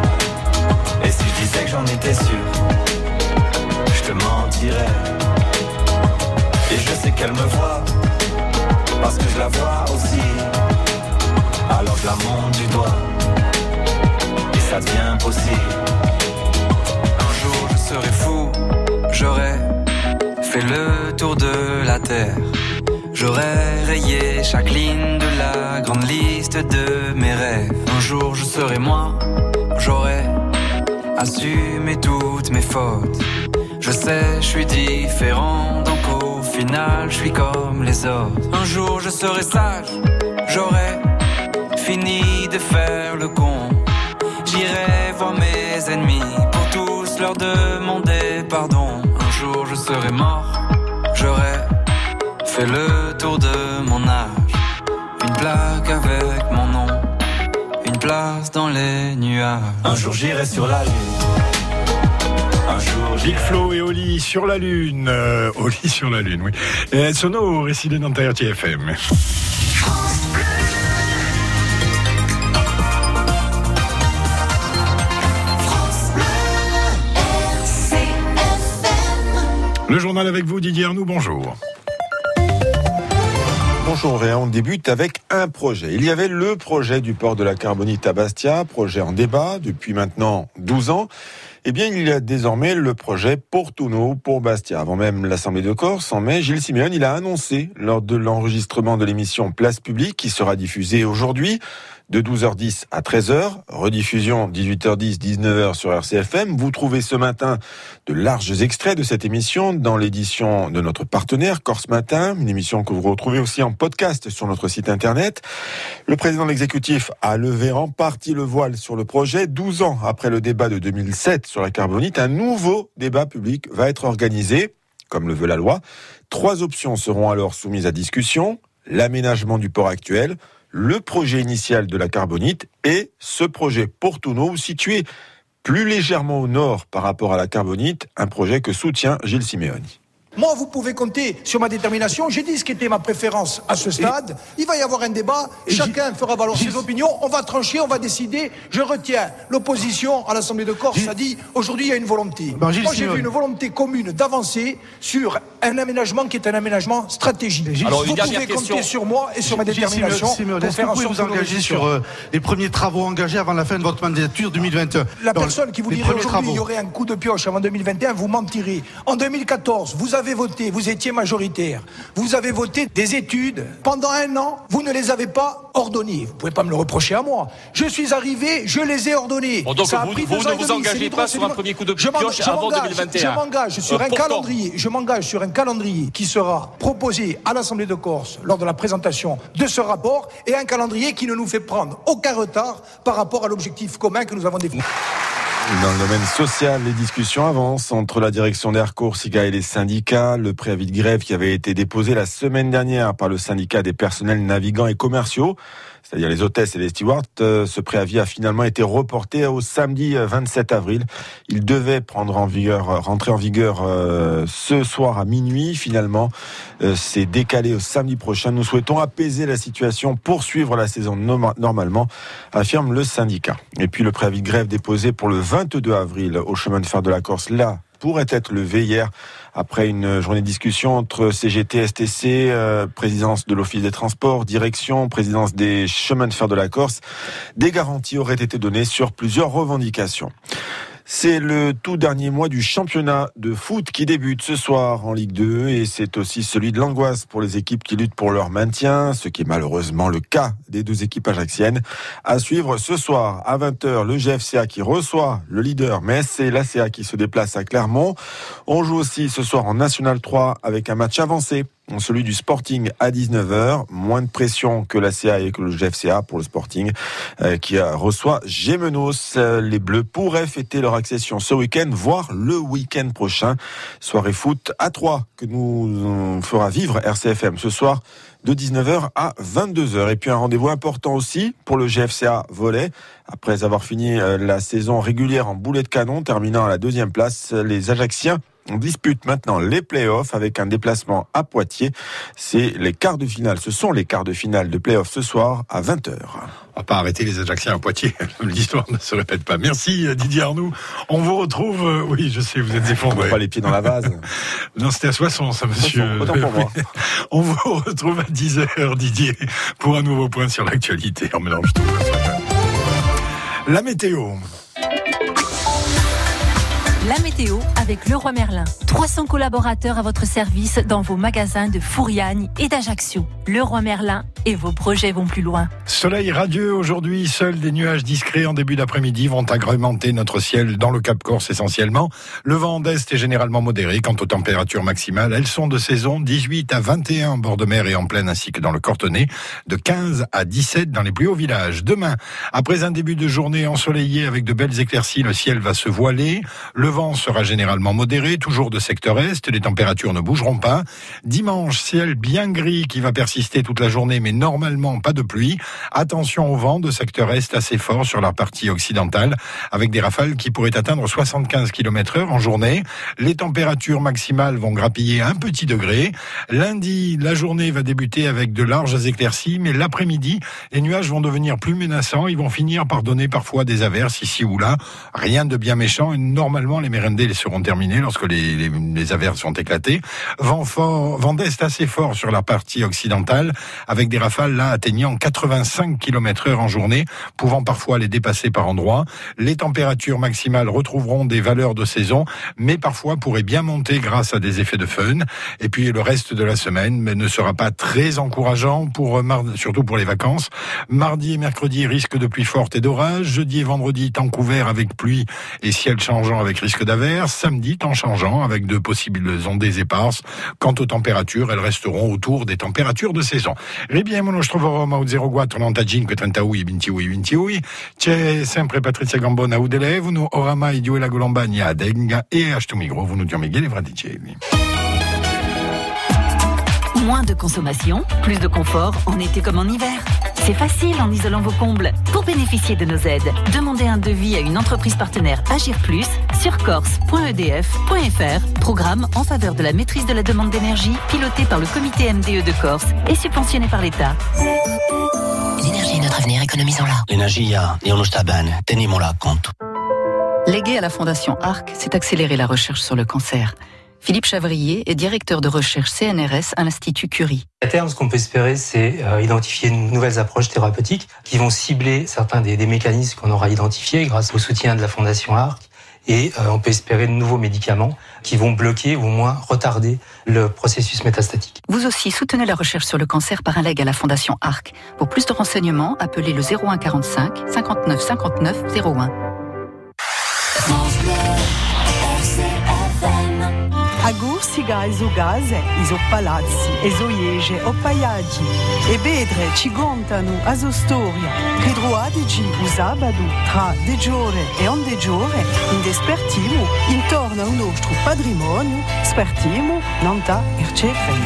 Et si je disais que j'en étais sûr, je te mentirais. Et je sais qu'elle me voit, parce que je la vois aussi. Alors je la monte du doigt, et ça devient possible. Un jour je serai fou, j'aurai fait le tour de la terre. J'aurai rayé chaque ligne de la grande liste de mes rêves. Un jour je serai moi, j'aurai assumé toutes mes fautes. Je sais, je suis différent, donc au final je suis comme les autres. Un jour je serai sage, j'aurai fini de faire le con. J'irai voir mes ennemis pour tous leur demander pardon. Un jour je serai mort, j'aurai fait le tour de mon âge. Une plaque avec mon nom, une place dans les nuages. Un jour j'irai sur la lune. Un jour Big Flo et Oli sur la Lune. Oli sur la Lune, oui. Et sono residente a RTFM. Le journal avec vous, Didier Arnoux, bonjour. Bonjour, et on débute avec un projet. Il y avait le projet du port de la Carbonite à Bastia, projet en débat depuis maintenant 12 ans. Eh bien, il y a désormais le projet Portunno pour Bastia. Avant même l'Assemblée de Corse, en mai, Gilles Simeone, il a annoncé lors de l'enregistrement de l'émission Place Publique, qui sera diffusée aujourd'hui, de 12h10 à 13h, rediffusion 18h10, 19h sur RCFM. Vous trouvez ce matin de larges extraits de cette émission dans l'édition de notre partenaire Corse Matin, une émission que vous retrouvez aussi en podcast sur notre site internet. Le président de l'exécutif a levé en partie le voile sur le projet. 12 ans après le débat de 2007 sur la carbonite, un nouveau débat public va être organisé, comme le veut la loi. 3 options seront alors soumises à discussion: l'aménagement du port actuel, le projet initial de la carbonite et ce projet Portunno, situé plus légèrement au nord par rapport à la carbonite, un projet que soutient Gilles Simeone. Moi, vous pouvez compter sur ma détermination. J'ai dit ce qui était ma préférence à ce stade. Il va y avoir un débat. Chacun fera valoir ses opinions. On va trancher, on va décider. Je retiens l'opposition à l'Assemblée de Corse. Ça dit, aujourd'hui, il y a une volonté. Moi, j'ai vu une volonté commune d'avancer sur un aménagement qui est un aménagement stratégique. Alors, vous pouvez compter sur moi et sur ma détermination. Est-ce que vous pouvez vous engager sur les premiers travaux engagés avant la fin de votre mandature 2021? La personne qui vous dirait aujourd'hui il y aurait un coup de pioche avant 2021, vous mentirez. En 2014, vous avez voté, vous étiez majoritaire, vous avez voté des études. Pendant 1 an, vous ne les avez pas ordonnées. Vous pouvez pas me le reprocher à moi. Je suis arrivé, je les ai ordonnées. Bon, donc ça a vous pris ne vous engagez pas sur un premier coup de pioche avant 2021. Je m'engage sur un calendrier. Je m'engage sur un calendrier qui sera proposé à l'Assemblée de Corse lors de la présentation de ce rapport, et un calendrier qui ne nous fait prendre aucun retard par rapport à l'objectif commun que nous avons défini. Dans le domaine social, les discussions avancent entre la direction d'Air Corsica et les syndicats. Le préavis de grève qui avait été déposé la semaine dernière par le syndicat des personnels navigants et commerciaux, c'est-à-dire les hôtesses et les stewards, ce préavis a finalement été reporté au samedi 27 avril. Il devait rentrer en vigueur ce soir à minuit. Finalement, c'est décalé au samedi prochain. Nous souhaitons apaiser la situation, poursuivre la saison normalement, affirme le syndicat. Et puis le préavis de grève déposé pour le 22 avril au chemin de fer de la Corse, là, pourrait être levé hier après une journée de discussion entre CGT, STC, présidence de l'Office des Transports, direction, présidence des chemins de fer de la Corse. Des garanties auraient été données sur plusieurs revendications. C'est le tout dernier mois du championnat de foot qui débute ce soir en Ligue 2, et c'est aussi celui de l'angoisse pour les équipes qui luttent pour leur maintien, ce qui est malheureusement le cas des 2 équipes ajaxiennes. À suivre ce soir à 20h, le GFCA qui reçoit le leader Metz et l'ACA qui se déplace à Clermont. On joue aussi ce soir en National 3 avec un match avancé, celui du Sporting à 19h. Moins de pression que l'ACA et que le GFCA pour le Sporting qui reçoit Gémenos. Les Bleus pourraient fêter leur accession ce week-end, voire le week-end prochain. Soirée foot à 3 que nous fera vivre RCFM ce soir de 19h à 22h. Et puis un rendez-vous important aussi pour le GFCA volley. Après avoir fini la saison régulière en boulet de canon, terminant à la 2e place, les Ajacciens on dispute maintenant les playoffs avec un déplacement à Poitiers. C'est les quarts de finale. Ce sont les quarts de finale de playoffs ce soir à 20h. On va pas arrêter les Ajacciens à Poitiers. L'histoire ne se répète pas. Merci Didier Arnoux. On vous retrouve. Oui, je sais, vous êtes effondré. Pas les pieds dans la vase. Non, c'était à Soissons, ça, monsieur. Autant pour moi. On vous retrouve à 10h, Didier, pour un nouveau point sur l'actualité. On mélange tout. La météo. La météo avec Leroy Merlin. 300 collaborateurs à votre service dans vos magasins de Fouriagne et d'Ajaccio. Leroy Merlin et vos projets vont plus loin. Soleil radieux aujourd'hui, seuls des nuages discrets en début d'après-midi vont agrémenter notre ciel dans le Cap Corse essentiellement. Le vent d'est est généralement modéré. Quant aux températures maximales, elles sont de saison, 18 à 21 en bord de mer et en plaine ainsi que dans le Cortenay, de 15 à 17 dans les plus hauts villages. Demain, après un début de journée ensoleillée avec de belles éclaircies, le ciel va se voiler. Le vent sera généralement modéré, toujours de secteur est, les températures ne bougeront pas. Dimanche, ciel bien gris qui va persister toute la journée, mais normalement pas de pluie. Attention au vent de secteur est assez fort sur la partie occidentale, avec des rafales qui pourraient atteindre 75 km/h en journée. Les températures maximales vont grappiller un petit degré. Lundi, la journée va débuter avec de larges éclaircies, mais l'après-midi, les nuages vont devenir plus menaçants. Ils vont finir par donner parfois des averses ici ou là. Rien de bien méchant et normalement les Mérendés les seront sont terminées, lorsque les averses sont éclatées. Vent d'est assez fort sur la partie occidentale, avec des rafales là atteignant 85 km/h en journée, pouvant parfois les dépasser par endroits. Les températures maximales retrouveront des valeurs de saison, mais parfois pourraient bien monter grâce à des effets de fun. Et puis le reste de la semaine ne sera pas très encourageant, surtout pour les vacances. Mardi et mercredi, risque de pluie forte et d'orage. Jeudi et vendredi, temps couvert avec pluie et ciel changeant avec risque d'averse. Samedi, temps changeant avec de possibles ondées éparses. Quant aux températures, elles resteront autour des températures de saison. Ribiamo lo troveremo a 04 95 31 28 28. C'è sempre Patrizia Gambona au telefono, oramai Dioela Golombagna a Denga e a sto micro venuti a Michele Fraticelli. Moins de consommation, plus de confort en été comme en hiver. C'est facile en isolant vos combles. Pour bénéficier de nos aides, demandez un devis à une entreprise partenaire Agir Plus sur corse.edf.fr. Programme en faveur de la maîtrise de la demande d'énergie, piloté par le comité MDE de Corse et subventionné par l'État. L'énergie est notre avenir, économisons-la. L'energia è uno sta bene, teniamola conto. Léguer à la Fondation ARC, c'est accélérer la recherche sur le cancer. Philippe Chavrier est directeur de recherche CNRS à l'Institut Curie. À terme, ce qu'on peut espérer, c'est identifier de nouvelles approches thérapeutiques qui vont cibler certains des mécanismes qu'on aura identifiés grâce au soutien de la Fondation ARC. Et on peut espérer de nouveaux médicaments qui vont bloquer ou au moins retarder le processus métastatique. Vous aussi soutenez la recherche sur le cancer par un leg à la Fondation ARC. Pour plus de renseignements, appelez le 01 45 59 59 01. Agursiga esogase, isopalazzi, esoiege, oppaiagi, e bedre ci contano a sua storia, che druadigi usabadu tra de giore e on de giore, in despertimo, intorno al nostro patrimonio, spertimo, nanta ercefem.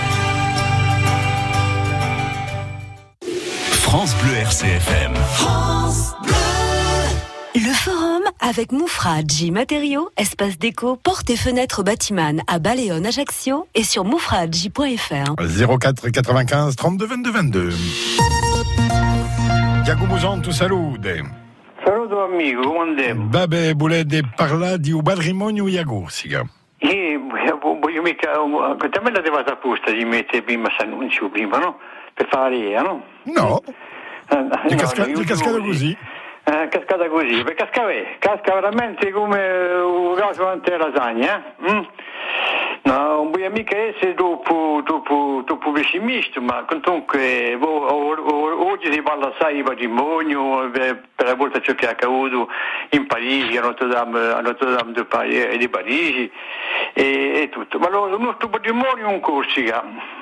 France Bleu RCFM. France Bleu. Le forum avec Moufradji Matériaux, espace déco, portes et fenêtres Batiman à Baleone, Ajaccio et sur moufradji.fr. 04 95 32 22 22. Giacomo Santo, salute. Saluto amico, come andiamo? Vabbè, volete parlare di un patrimonio Iagursica? Voglio mica, te me la devo apposta di mettere prima s'annuncio prima, no? Per fare, no? No. Di cascata così. Cascata così, perché casca veramente come un caso ante lasagna, No, non voglio mica essere troppo pessimista, ma comunque oggi si parla assai di patrimonio, per la volta ciò che è accaduto in Parigi, a Notre Dame di Parigi e tutto. Ma allora il nostro patrimonio è un Corsica.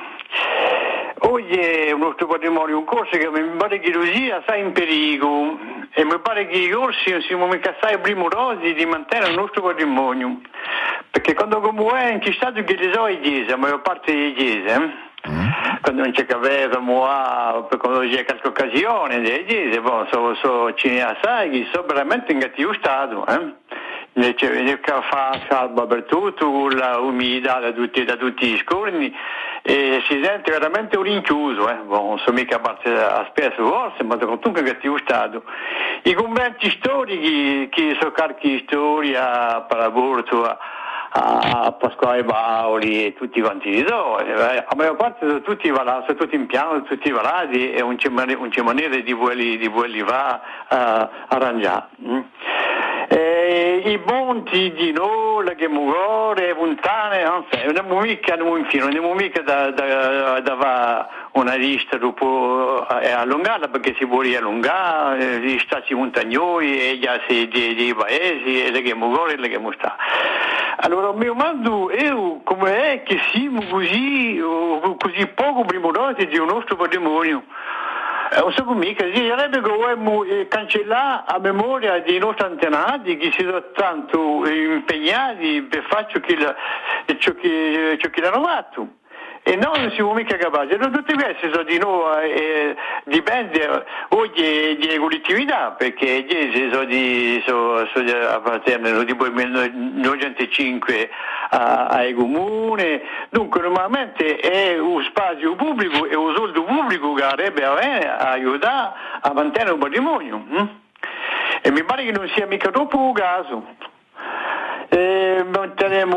Oggi è un nostro patrimonio in Corsica, mi pare che così assai in pericolo e mi pare che i corsi non siamo mica assai primorosi di mantenere il nostro patrimonio, perché quando comunque in stato che le so le chiese, la maggior parte delle chiese, quando non c'è caveto, quando c'è qualche occasione delle chiese, ce ne assai che sono veramente in cattivo stato, C'è fa salva per tutto, con l'umidità da tutti i scorni e si sente veramente un rinchiuso, non so mica a parte a spesso forse, ma comunque in cattivo stato. I conventi storici, che sono carichi di storia, a Palaborto, a Pasquale Bauli e tutti quanti i la maggior parte sono tutti in piano, sono tutti valati e non c'è maniera di volerli va arrangiare. I ponti di Nola, che Mugore, Fontane, non abbiamo mica da una lista dopo allungarla perché si vuole allungare gli stati montagnoli e gli assi dei paesi e le che Mugore e le che Mustà. Allora mi domando io come è che siamo così poco primorosi di un nostro patrimonio. Non so mica, direbbe che dobbiamo cancellare a memoria dei nostri antenati che si sono tanto impegnati per fare ciò che l'hanno fatto. E noi non siamo mica capaci. Tutti questi sono di noi, dipende oggi di collettività, perché appartengono tipo 1905 ai comuni, dunque normalmente è un spazio pubblico e un soldo pubblico che avrebbe aiutato a mantenere un patrimonio. E mi pare che non sia mica troppo un caso. metteremo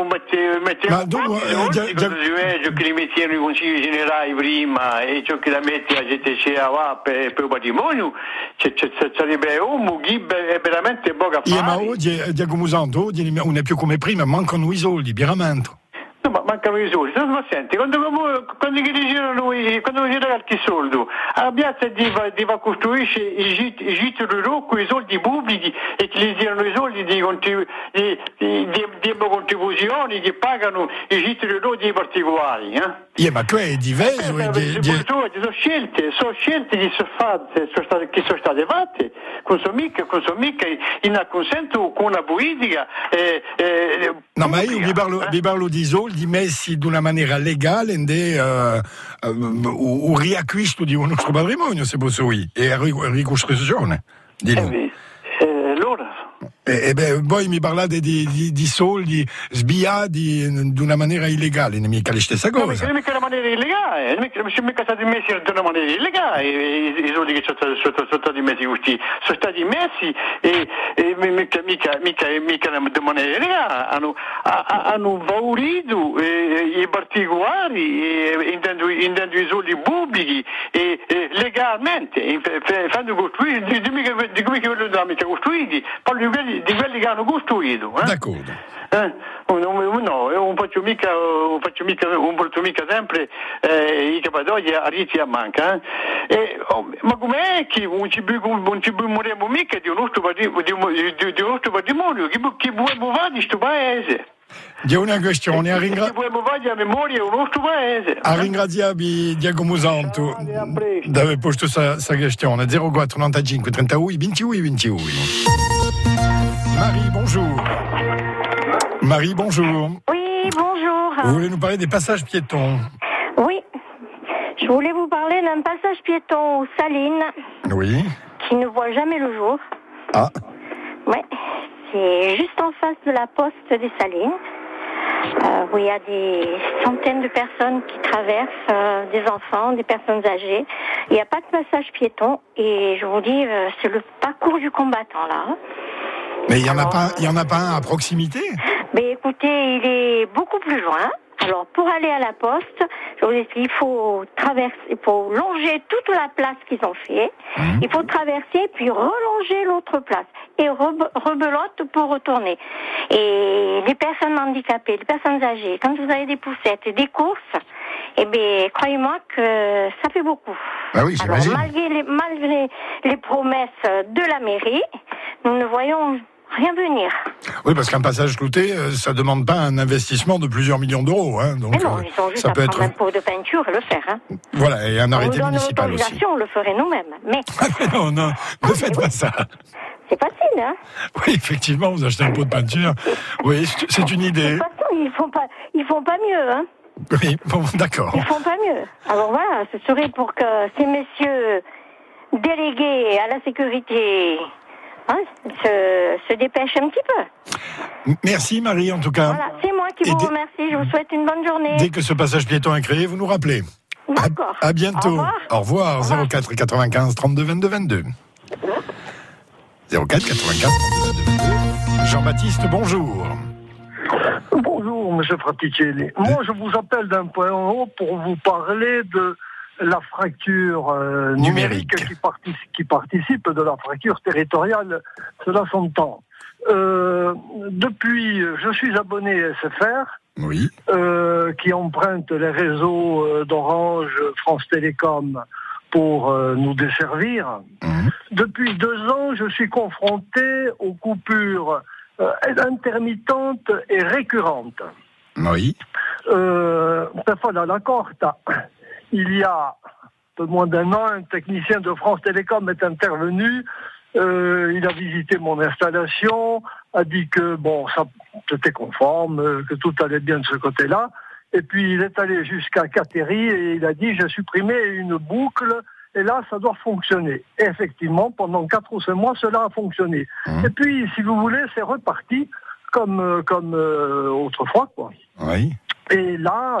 che li mettiamo in consiglio generale prima e ciò che la metti a GTC per il patrimonio sarebbe veramente poca affari. Ma oggi Giacomo Santo, oggi non è più come prima, mancano i soldi, veramente. No, ma mancano i soldi. Ma senti, quando girano i ragazzi soldi, a piazza di va costruisce i gitti con i soldi pubblici e che gli diano i soldi di contribuzioni che pagano i gitti dei particolari. Ma tu è diverso. Sono scelte che sono state fatte, non sono mica in acconsento con la politica. No, ma io vi parlo di soldi messi di una maniera legale o riacquisto di un nostro patrimonio, se posso dire, e ricostruzione. Allora. Voi mi parlate di soldi sbiati di una maniera illegale, non è mica la stessa cosa. Non è mica una maniera illegale, non è mica stati messi di una maniera illegale, i soldi che sono stati messi così, sono stati messi e mica di maniera illegale, hanno favorito i particolari, intendo i soldi pubblici legalmente, fanno costruire, di come che vogliono mica costruiti, parlo di quelli che hanno costruito. D'accordo. No, non faccio mica sempre i cappadogli a riti a manca. Ma com'è che non ci moriamo mica di un nostro patrimonio? Che vuoi fare di questo paese? C'è una questione, a memoria del nostro paese. A ringraziarvi Giacomo Santo di aver posto questa questione. 04 95 31 28 28. Marie, bonjour. Marie, bonjour. Oui, bonjour. Vous voulez nous parler des passages piétons? Oui. Je voulais vous parler d'un passage piéton aux Salines. Oui. Qui ne voit jamais le jour. Ah. Ouais. C'est juste en face de la poste des Salines. Où il y a des centaines de personnes qui traversent, des enfants, des personnes âgées. Il n'y a pas de passage piéton. Et je vous dis, c'est le parcours du combattant, là. Mais il y en a pas un à proximité? Mais écoutez, il est beaucoup plus loin. Alors, pour aller à la poste, je vous explique, il faut longer toute la place qu'ils ont fait. Il faut traverser, puis relonger l'autre place. Et rebelote pour retourner. Et les personnes handicapées, les personnes âgées, quand vous avez des poussettes et des courses, eh bien, croyez-moi que ça fait beaucoup. Ah oui, j'imagine. Alors, malgré les promesses de la mairie, nous ne voyons rien venir. Oui, parce qu'un passage clouté, ça demande pas un investissement de plusieurs millions d'euros. Donc, mais non, ils sont juste ça à peut prendre un pot de peinture et le faire. Voilà, et un arrêté municipal aussi. On le ferait nous-mêmes. Mais... non, ne faites pas ça. C'est facile, hein? Oui, effectivement, vous achetez un pot de peinture. Oui, c'est une idée. De toute façon, ils font pas mieux, hein? Oui, bon, d'accord. Ils font pas mieux. Alors voilà, ce serait pour que ces messieurs délégués à la sécurité se dépêchent un petit peu. Merci Marie, en tout cas. Voilà, c'est moi qui vous remercie. Je vous souhaite une bonne journée. Dès que ce passage piéton est créé, vous nous rappelez. D'accord. À bientôt. Au revoir. 04 95 32 22 22. 04 95 32 22. Jean-Baptiste, bonjour. Bonjour, monsieur Fraticelli. Moi, je vous appelle d'un point en haut pour vous parler de la fracture numérique qui participe de la fracture territoriale. Cela s'entend. Depuis, je suis abonné à SFR, oui. Qui emprunte les réseaux d'Orange, France Télécom pour nous desservir. Depuis 2 ans, je suis confronté aux coupures intermittentes et récurrentes. Oui. Il y a un peu moins d'1 an, un technicien de France Télécom est intervenu. Il a visité mon installation, a dit que ça c'était conforme, que tout allait bien de ce côté-là. Et puis il est allé jusqu'à Cateri et il a dit j'ai supprimé une boucle et là ça doit fonctionner. Et effectivement, pendant 4 ou 5 mois, cela a fonctionné. Et puis, si vous voulez, c'est reparti comme autrefois, quoi. Oui. Et là,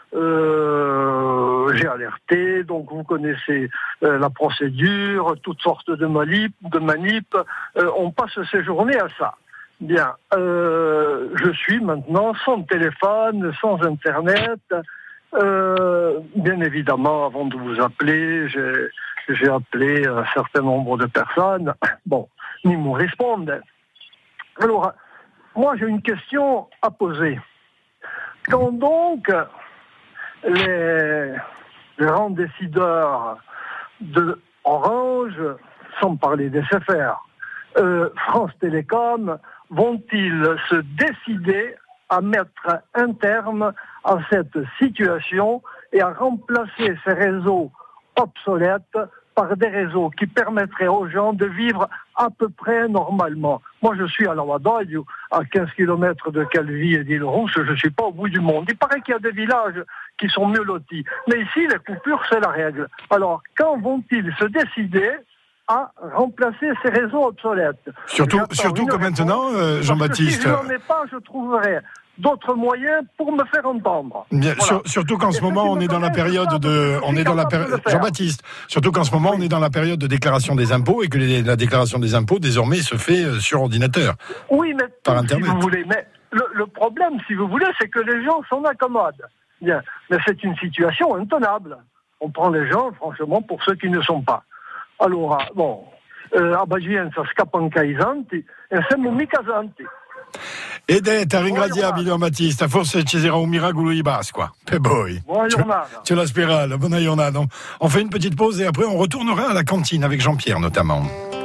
j'ai alerté, donc vous connaissez la procédure, toutes sortes de manip, on passe ses journées à ça. Bien, je suis maintenant sans téléphone, sans Internet. Bien évidemment, avant de vous appeler, j'ai appelé un certain nombre de personnes. Bon, ils me répondent. Alors, moi j'ai une question à poser. Quand donc les grands décideurs de Orange, sans parler des SFR, France Télécom, vont-ils se décider à mettre un terme à cette situation et à remplacer ces réseaux obsolètes par des réseaux qui permettraient aux gens de vivre à peu près normalement. Moi, je suis à la Wadaille, à 15 km de Calvi et d'Île-Rousse, je ne suis pas au bout du monde. Il paraît qu'il y a des villages qui sont mieux lotis. Mais ici, les coupures, c'est la règle. Alors, quand vont-ils se décider à remplacer ces réseaux obsolètes? Surtout que maintenant, Jean-Baptiste... Si je n'en ai pas, je trouverai d'autres moyens pour me faire entendre. Bien, voilà. Surtout qu'en ce moment, on est dans la période de... Jean-Baptiste, surtout qu'en ce moment, on est dans la période de déclaration des impôts et que la déclaration des impôts, désormais, se fait sur ordinateur. Oui, mais par Internet. Si vous voulez. Mais le problème, si vous voulez, c'est que les gens s'en accommodent. Bien. Mais c'est une situation intenable. On prend les gens, franchement, pour ceux qui ne sont pas. Allora, bon, abbagienza scapancaisanti e siamo mica santi. Ed è ringraziabile Battista, forse ci sarà un miracolo di Pasqua. E poi, c'è la spirale, buona giornata. On fait une petite pause et après on retournera à la cantine avec Jean-Pierre notamment.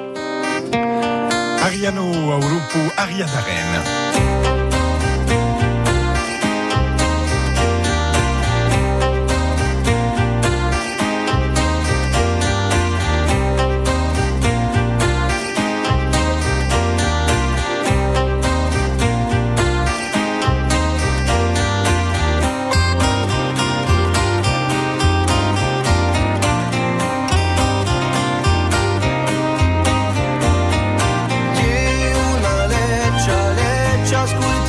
Ariano au gruppo Ariadaren. Ascolta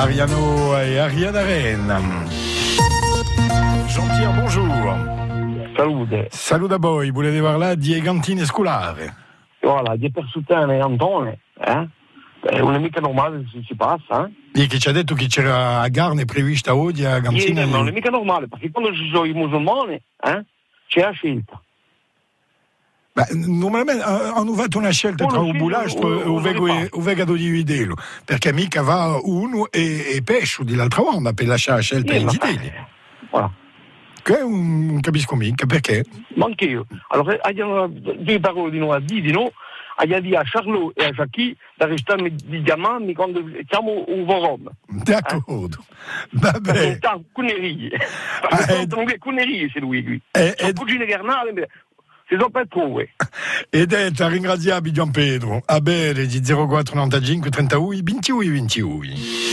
Mariano et Ariane Arena. Jean-Pierre, bonjour. Salute. Saluto a voi, volete parlare di cantine scolare? Voilà, di Persutane e Antone, non è mica normale se si passa, E chi ci ha detto che c'era a Garne prevista oggi a cantina? Non è mica normale, perché quando ci sono i musulmani, c'è la scelta. Beh, normalmente hanno fatto una scelta tra un bulastro e un vegano di vitello, perché mica va uno e pesce dall'altra onda per lasciare la scelta ai vitelli. Voilà. Che non capisco mica perché. Ma anche io. Allora, abbiamo due parole di noi a dire, no? Abbiamo detto a Charlot e a Jackie da restare di chiamarmi quando siamo un Rome. D'accordo. Vabbè. Sono cunerie. Sono cunerie, se lui. Sono cugine carnali, si sono per trouve. Ed è ringraziabile Gian Pedro. A bene di 0495 31 21 21.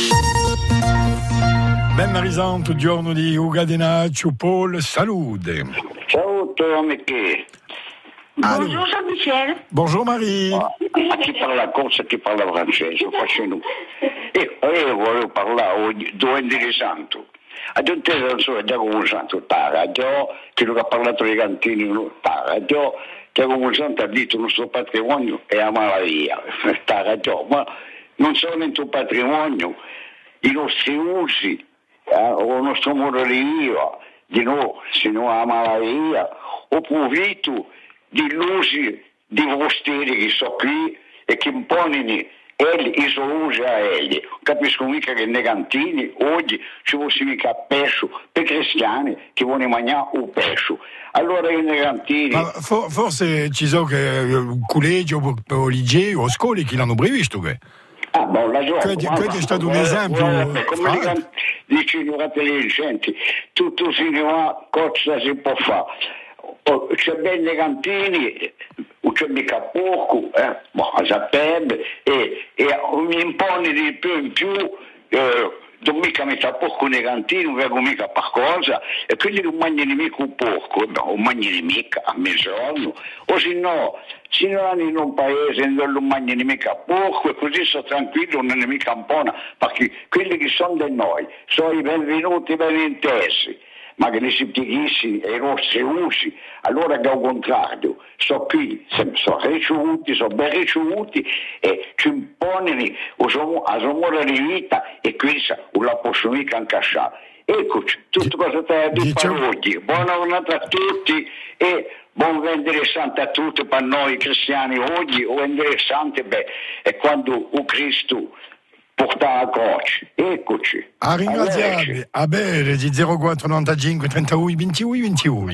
Ben risanto, giorno di Ugadenaccio, Paul, salute. Ciao, amici. Bonjour Jean-Michel. Bonjour Marie. A chi parla corsa, a chi parla francese, facendo. Io volevo parlare di due interessanti. A tutte le persone già come un santo tara, già che lo ha parlato dei cantini, tara, già che come un santo ha detto il nostro patrimonio è la malavia, tara, già, ma non solamente un patrimonio, i nostri usi, o il nostro modo di vivere, di noi, se non la malavia, o profitto di lusi di vostri che sono qui e che impongono i solusi a egli. Capisco mica che nei cantini oggi ci fosse mica pesce per cristiani che vogliono mangiare un pesce. Allora nei cantini. Ma forse ci sono che collegio o liceo o scuole che l'hanno previsto che. Bon, la gioco. Che è stato un esempio. Come dice i intelligenti, tutto si fa, cosa si può fare. C'è bene cantini, non c'è mica poco, saprebbe, e mi impone di più in più, non mica metà poco nei cantini, non vengo mica per cosa, e quindi non mangiano mica un poco, non mangiano mica a mezzogiorno, o se no in un paese non mangiano mica poco, e così sono tranquillo, non è mica un po', perché quelli che sono di noi sono i benvenuti, ben intesi. Ma che ne si pieghissimi e i nostri usi, allora che al contrario, sono qui, sono ricevuti, sono ben ricevuti e ci impongono a sua modo di vita e questa non la posso mica incasciare. Eccoci, tutto cosa te di oggi. Buona giornata a tutti e buon vendere santo a tutti per noi cristiani oggi, o vendere santo è quando un Cristo porta a croce. Eccoci. A ringraziarvi. A bene di 0495 31 21 21.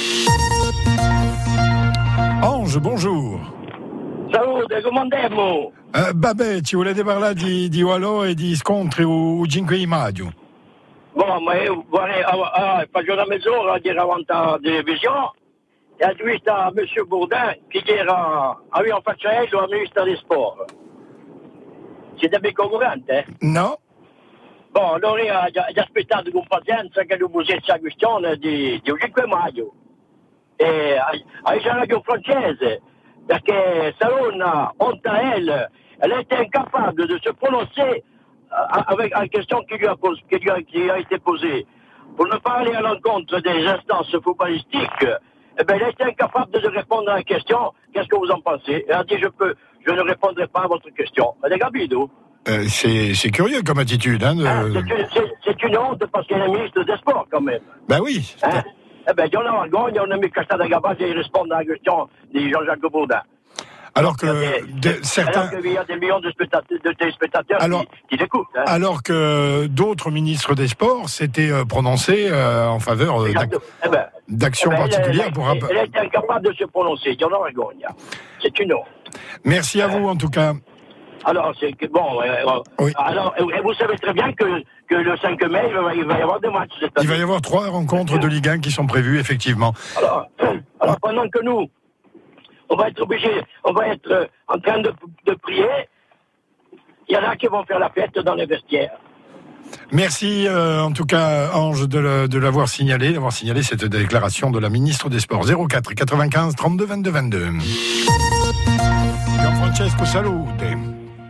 Ange, bonjour. Salute, come andiamo? Vabbè, ci volete parlare di Wallo e di scontri il 5 maggio? Ma io faccio una mezz'ora di davanti alla televisione e ho visto M. Bourdin che aveva un facciello al ministro dei sport. Siete ben concorrente? No. Bon, allora io ho aspettato con pazienza che lui pusesse la questione di 5 maggio. E c'è la radio francese, perché Salon, elle était incapable de se prononcer avec la question qui lui a été posée. Pour ne pas aller à l'encontre des instances footballistiques, elle était incapable de répondre à la question, qu'est-ce que vous en pensez? Elle a dit, je ne répondrai pas à votre question. Avete capito? C'est curieux comme attitude. C'est une honte parce qu'elle est ministre des Sports, quand même. Ben oui. Il y en a vergogna, on est mica stata capace di rispondere alla question di Jean-Jacques Bourdin. Alors que certains... Alors qu'il y a des millions de téléspectateurs qui l'écoutent. Alors que d'autres ministres des Sports s'étaient prononcés en faveur d'actions particulières pour... Elle est incapable de se prononcer, il y en a vergogna. C'est une honte. Merci à vous, en tout cas. Alors, c'est que bon. Oui. Alors, vous savez très bien que le 5 mai, il va y avoir des matchs. Il va y avoir 3 rencontres de Ligue 1 qui sont prévues, effectivement. Alors pendant que nous, on va être en train de prier, il y en a qui vont faire la fête dans les vestiaires. Merci en tout cas Ange de l'avoir signalé cette déclaration de la ministre des Sports. 04 95 32 22 22. Gianfrancesco, salute. Saluto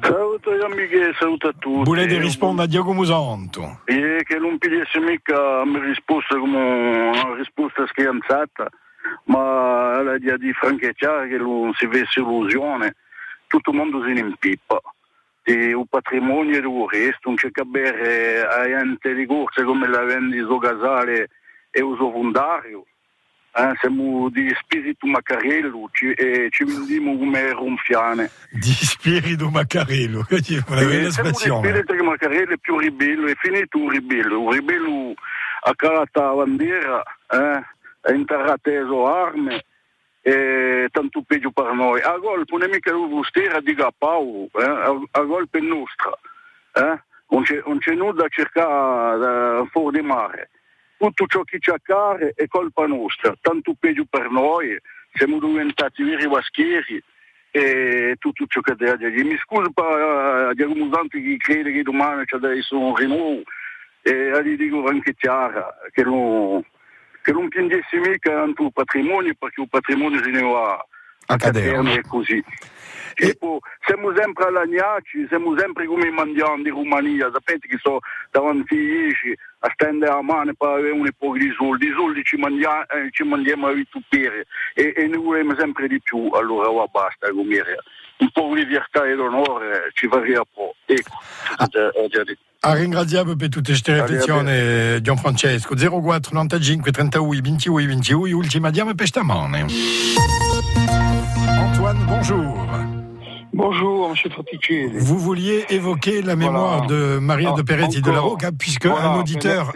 amiche, saluto a tutti. Volete rispondere a Diogo Musanto? Che non pigliesse mica una risposta come una risposta schianzata, ma la dia di francheggiare che non si vesse illusione, tutto il mondo se ne impippa. E il patrimonio e il resto, non c'è che bere a gente di corsa come la vendi so casale e uso fondario. Siamo di spirito Maccarello ci vendiamo come ronfiane. Di spirito Maccarello, una bella espressione. Siamo di spirito Maccarello è più ribello, è finito un ribello ha calato la bandiera, ha interrato armi, e tanto peggio per noi. A gol, non è mica l'ustera di Paolo, a gol per nostra, non c'è nulla da cercare fuori di mare. Tutto ciò che c'è a care è colpa nostra, tanto peggio per noi, siamo diventati veri vaschieri e tutto ciò che deve dire. Mi scuso per gli argumentanti che crede che domani c'è da essere un rinnovo e gli dico anche chiara che non piangesse mica il patrimonio perché il patrimonio se ne va a cadere e così. Tipo, siamo sempre all'agnaci, siamo sempre come i mandiani di Romania, sapete che sto davanti a stendere la mano per avere un po' di soldi, i soldi ci mandiamo a ritupire e ne vogliamo sempre di più, allora basta, come era. Un po' di libertà e d'onore ci farebbe un po', ecco, già detto. Ringraziamo per tutte queste riflessioni, Gianfrancesco. 04 95 31 28 28, ultima diamo per stamane. Antoine, bonjour. Bonjour, M. Fraticelli. Vous vouliez évoquer la mémoire de Maria de Peretti de la Rocca, puisque un auditeur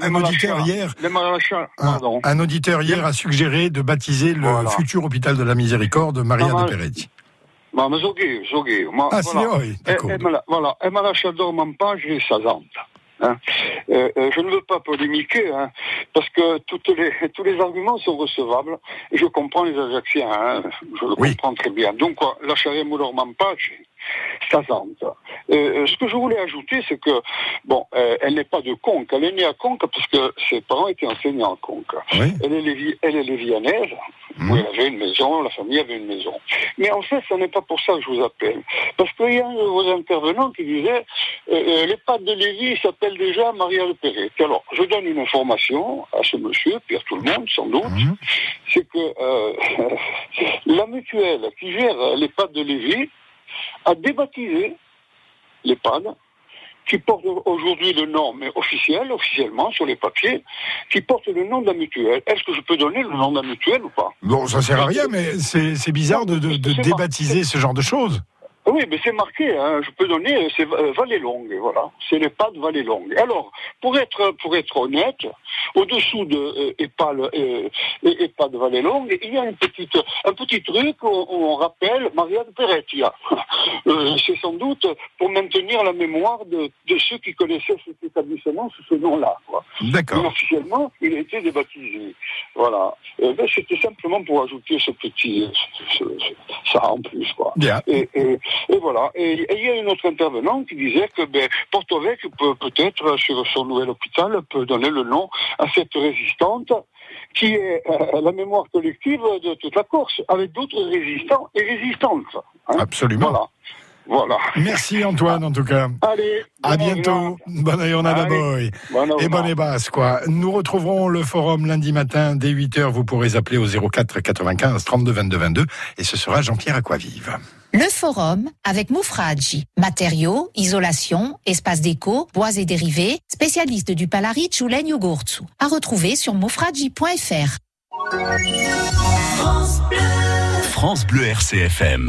hier a suggéré de baptiser le futur hôpital de la Miséricorde Maria de Peretti. Ma so che, e me lascia dormire en page et ça j'entend. Je ne veux pas polémiquer, parce que tous les arguments sont recevables, et je comprends les Ajaxiens, je le comprends très bien. Donc, lasceremo dormire en page, ça j'entend. Ce que je voulais ajouter, c'est que, elle n'est pas de Conques, elle est née à Conques parce que ses parents étaient enseignants à Conques. Oui. Elle est lévianaise, où elle avait une maison, la famille avait une maison. Mais en fait, ce n'est pas pour ça que je vous appelle. Parce qu'il y a un de vos intervenants qui disait l'EHPAD de Lévis s'appelle déjà Maria de Peretti. Alors, je donne une information à ce monsieur, puis à tout le monde, sans doute, c'est que la mutuelle qui gère l'EHPAD de Lévis a débaptisé l'EHPAD, qui porte aujourd'hui le nom, mais officiellement, sur les papiers, qui porte le nom de la mutuelle. Est-ce que je peux donner le nom de la mutuelle ou pas? Bon, ça sert à rien, mais c'est bizarre de débaptiser ce genre de choses. Oui, mais c'est marqué, je peux donner, c'est Vallée Longue, voilà. C'est l'EHPAD Vallée Longue. Alors, pour être honnête, au-dessous de EHPAD Vallée Longue, il y a un petit truc où on rappelle Maria de Peretti. C'est sans doute pour maintenir la mémoire de ceux qui connaissaient cet établissement sous ce nom-là, quoi. D'accord. Mais officiellement, il a été débaptisé. Voilà. C'était simplement pour ajouter ça en plus, quoi. Bien. Et voilà. Et il y a une autre intervenante qui disait que Porto Vecchio peut-être, sur son nouvel hôpital, peut donner le nom à cette résistante qui est la mémoire collective de toute la Corse, avec d'autres résistants et résistantes. Absolument. Voilà. Merci Antoine, en tout cas. Allez. À bientôt. Bonne giornata boy. Et bonne basse, quoi. Nous retrouverons le forum lundi matin dès 8h. Vous pourrez appeler au 04 95 32 22 22 et ce sera Jean-Pierre Aquavive. Le forum avec Moufradji. Matériaux, isolation, espace déco, bois et dérivés, spécialiste du Palaric ou Legno Gorzu. À retrouver sur moufradji.fr. France Bleu RCFM.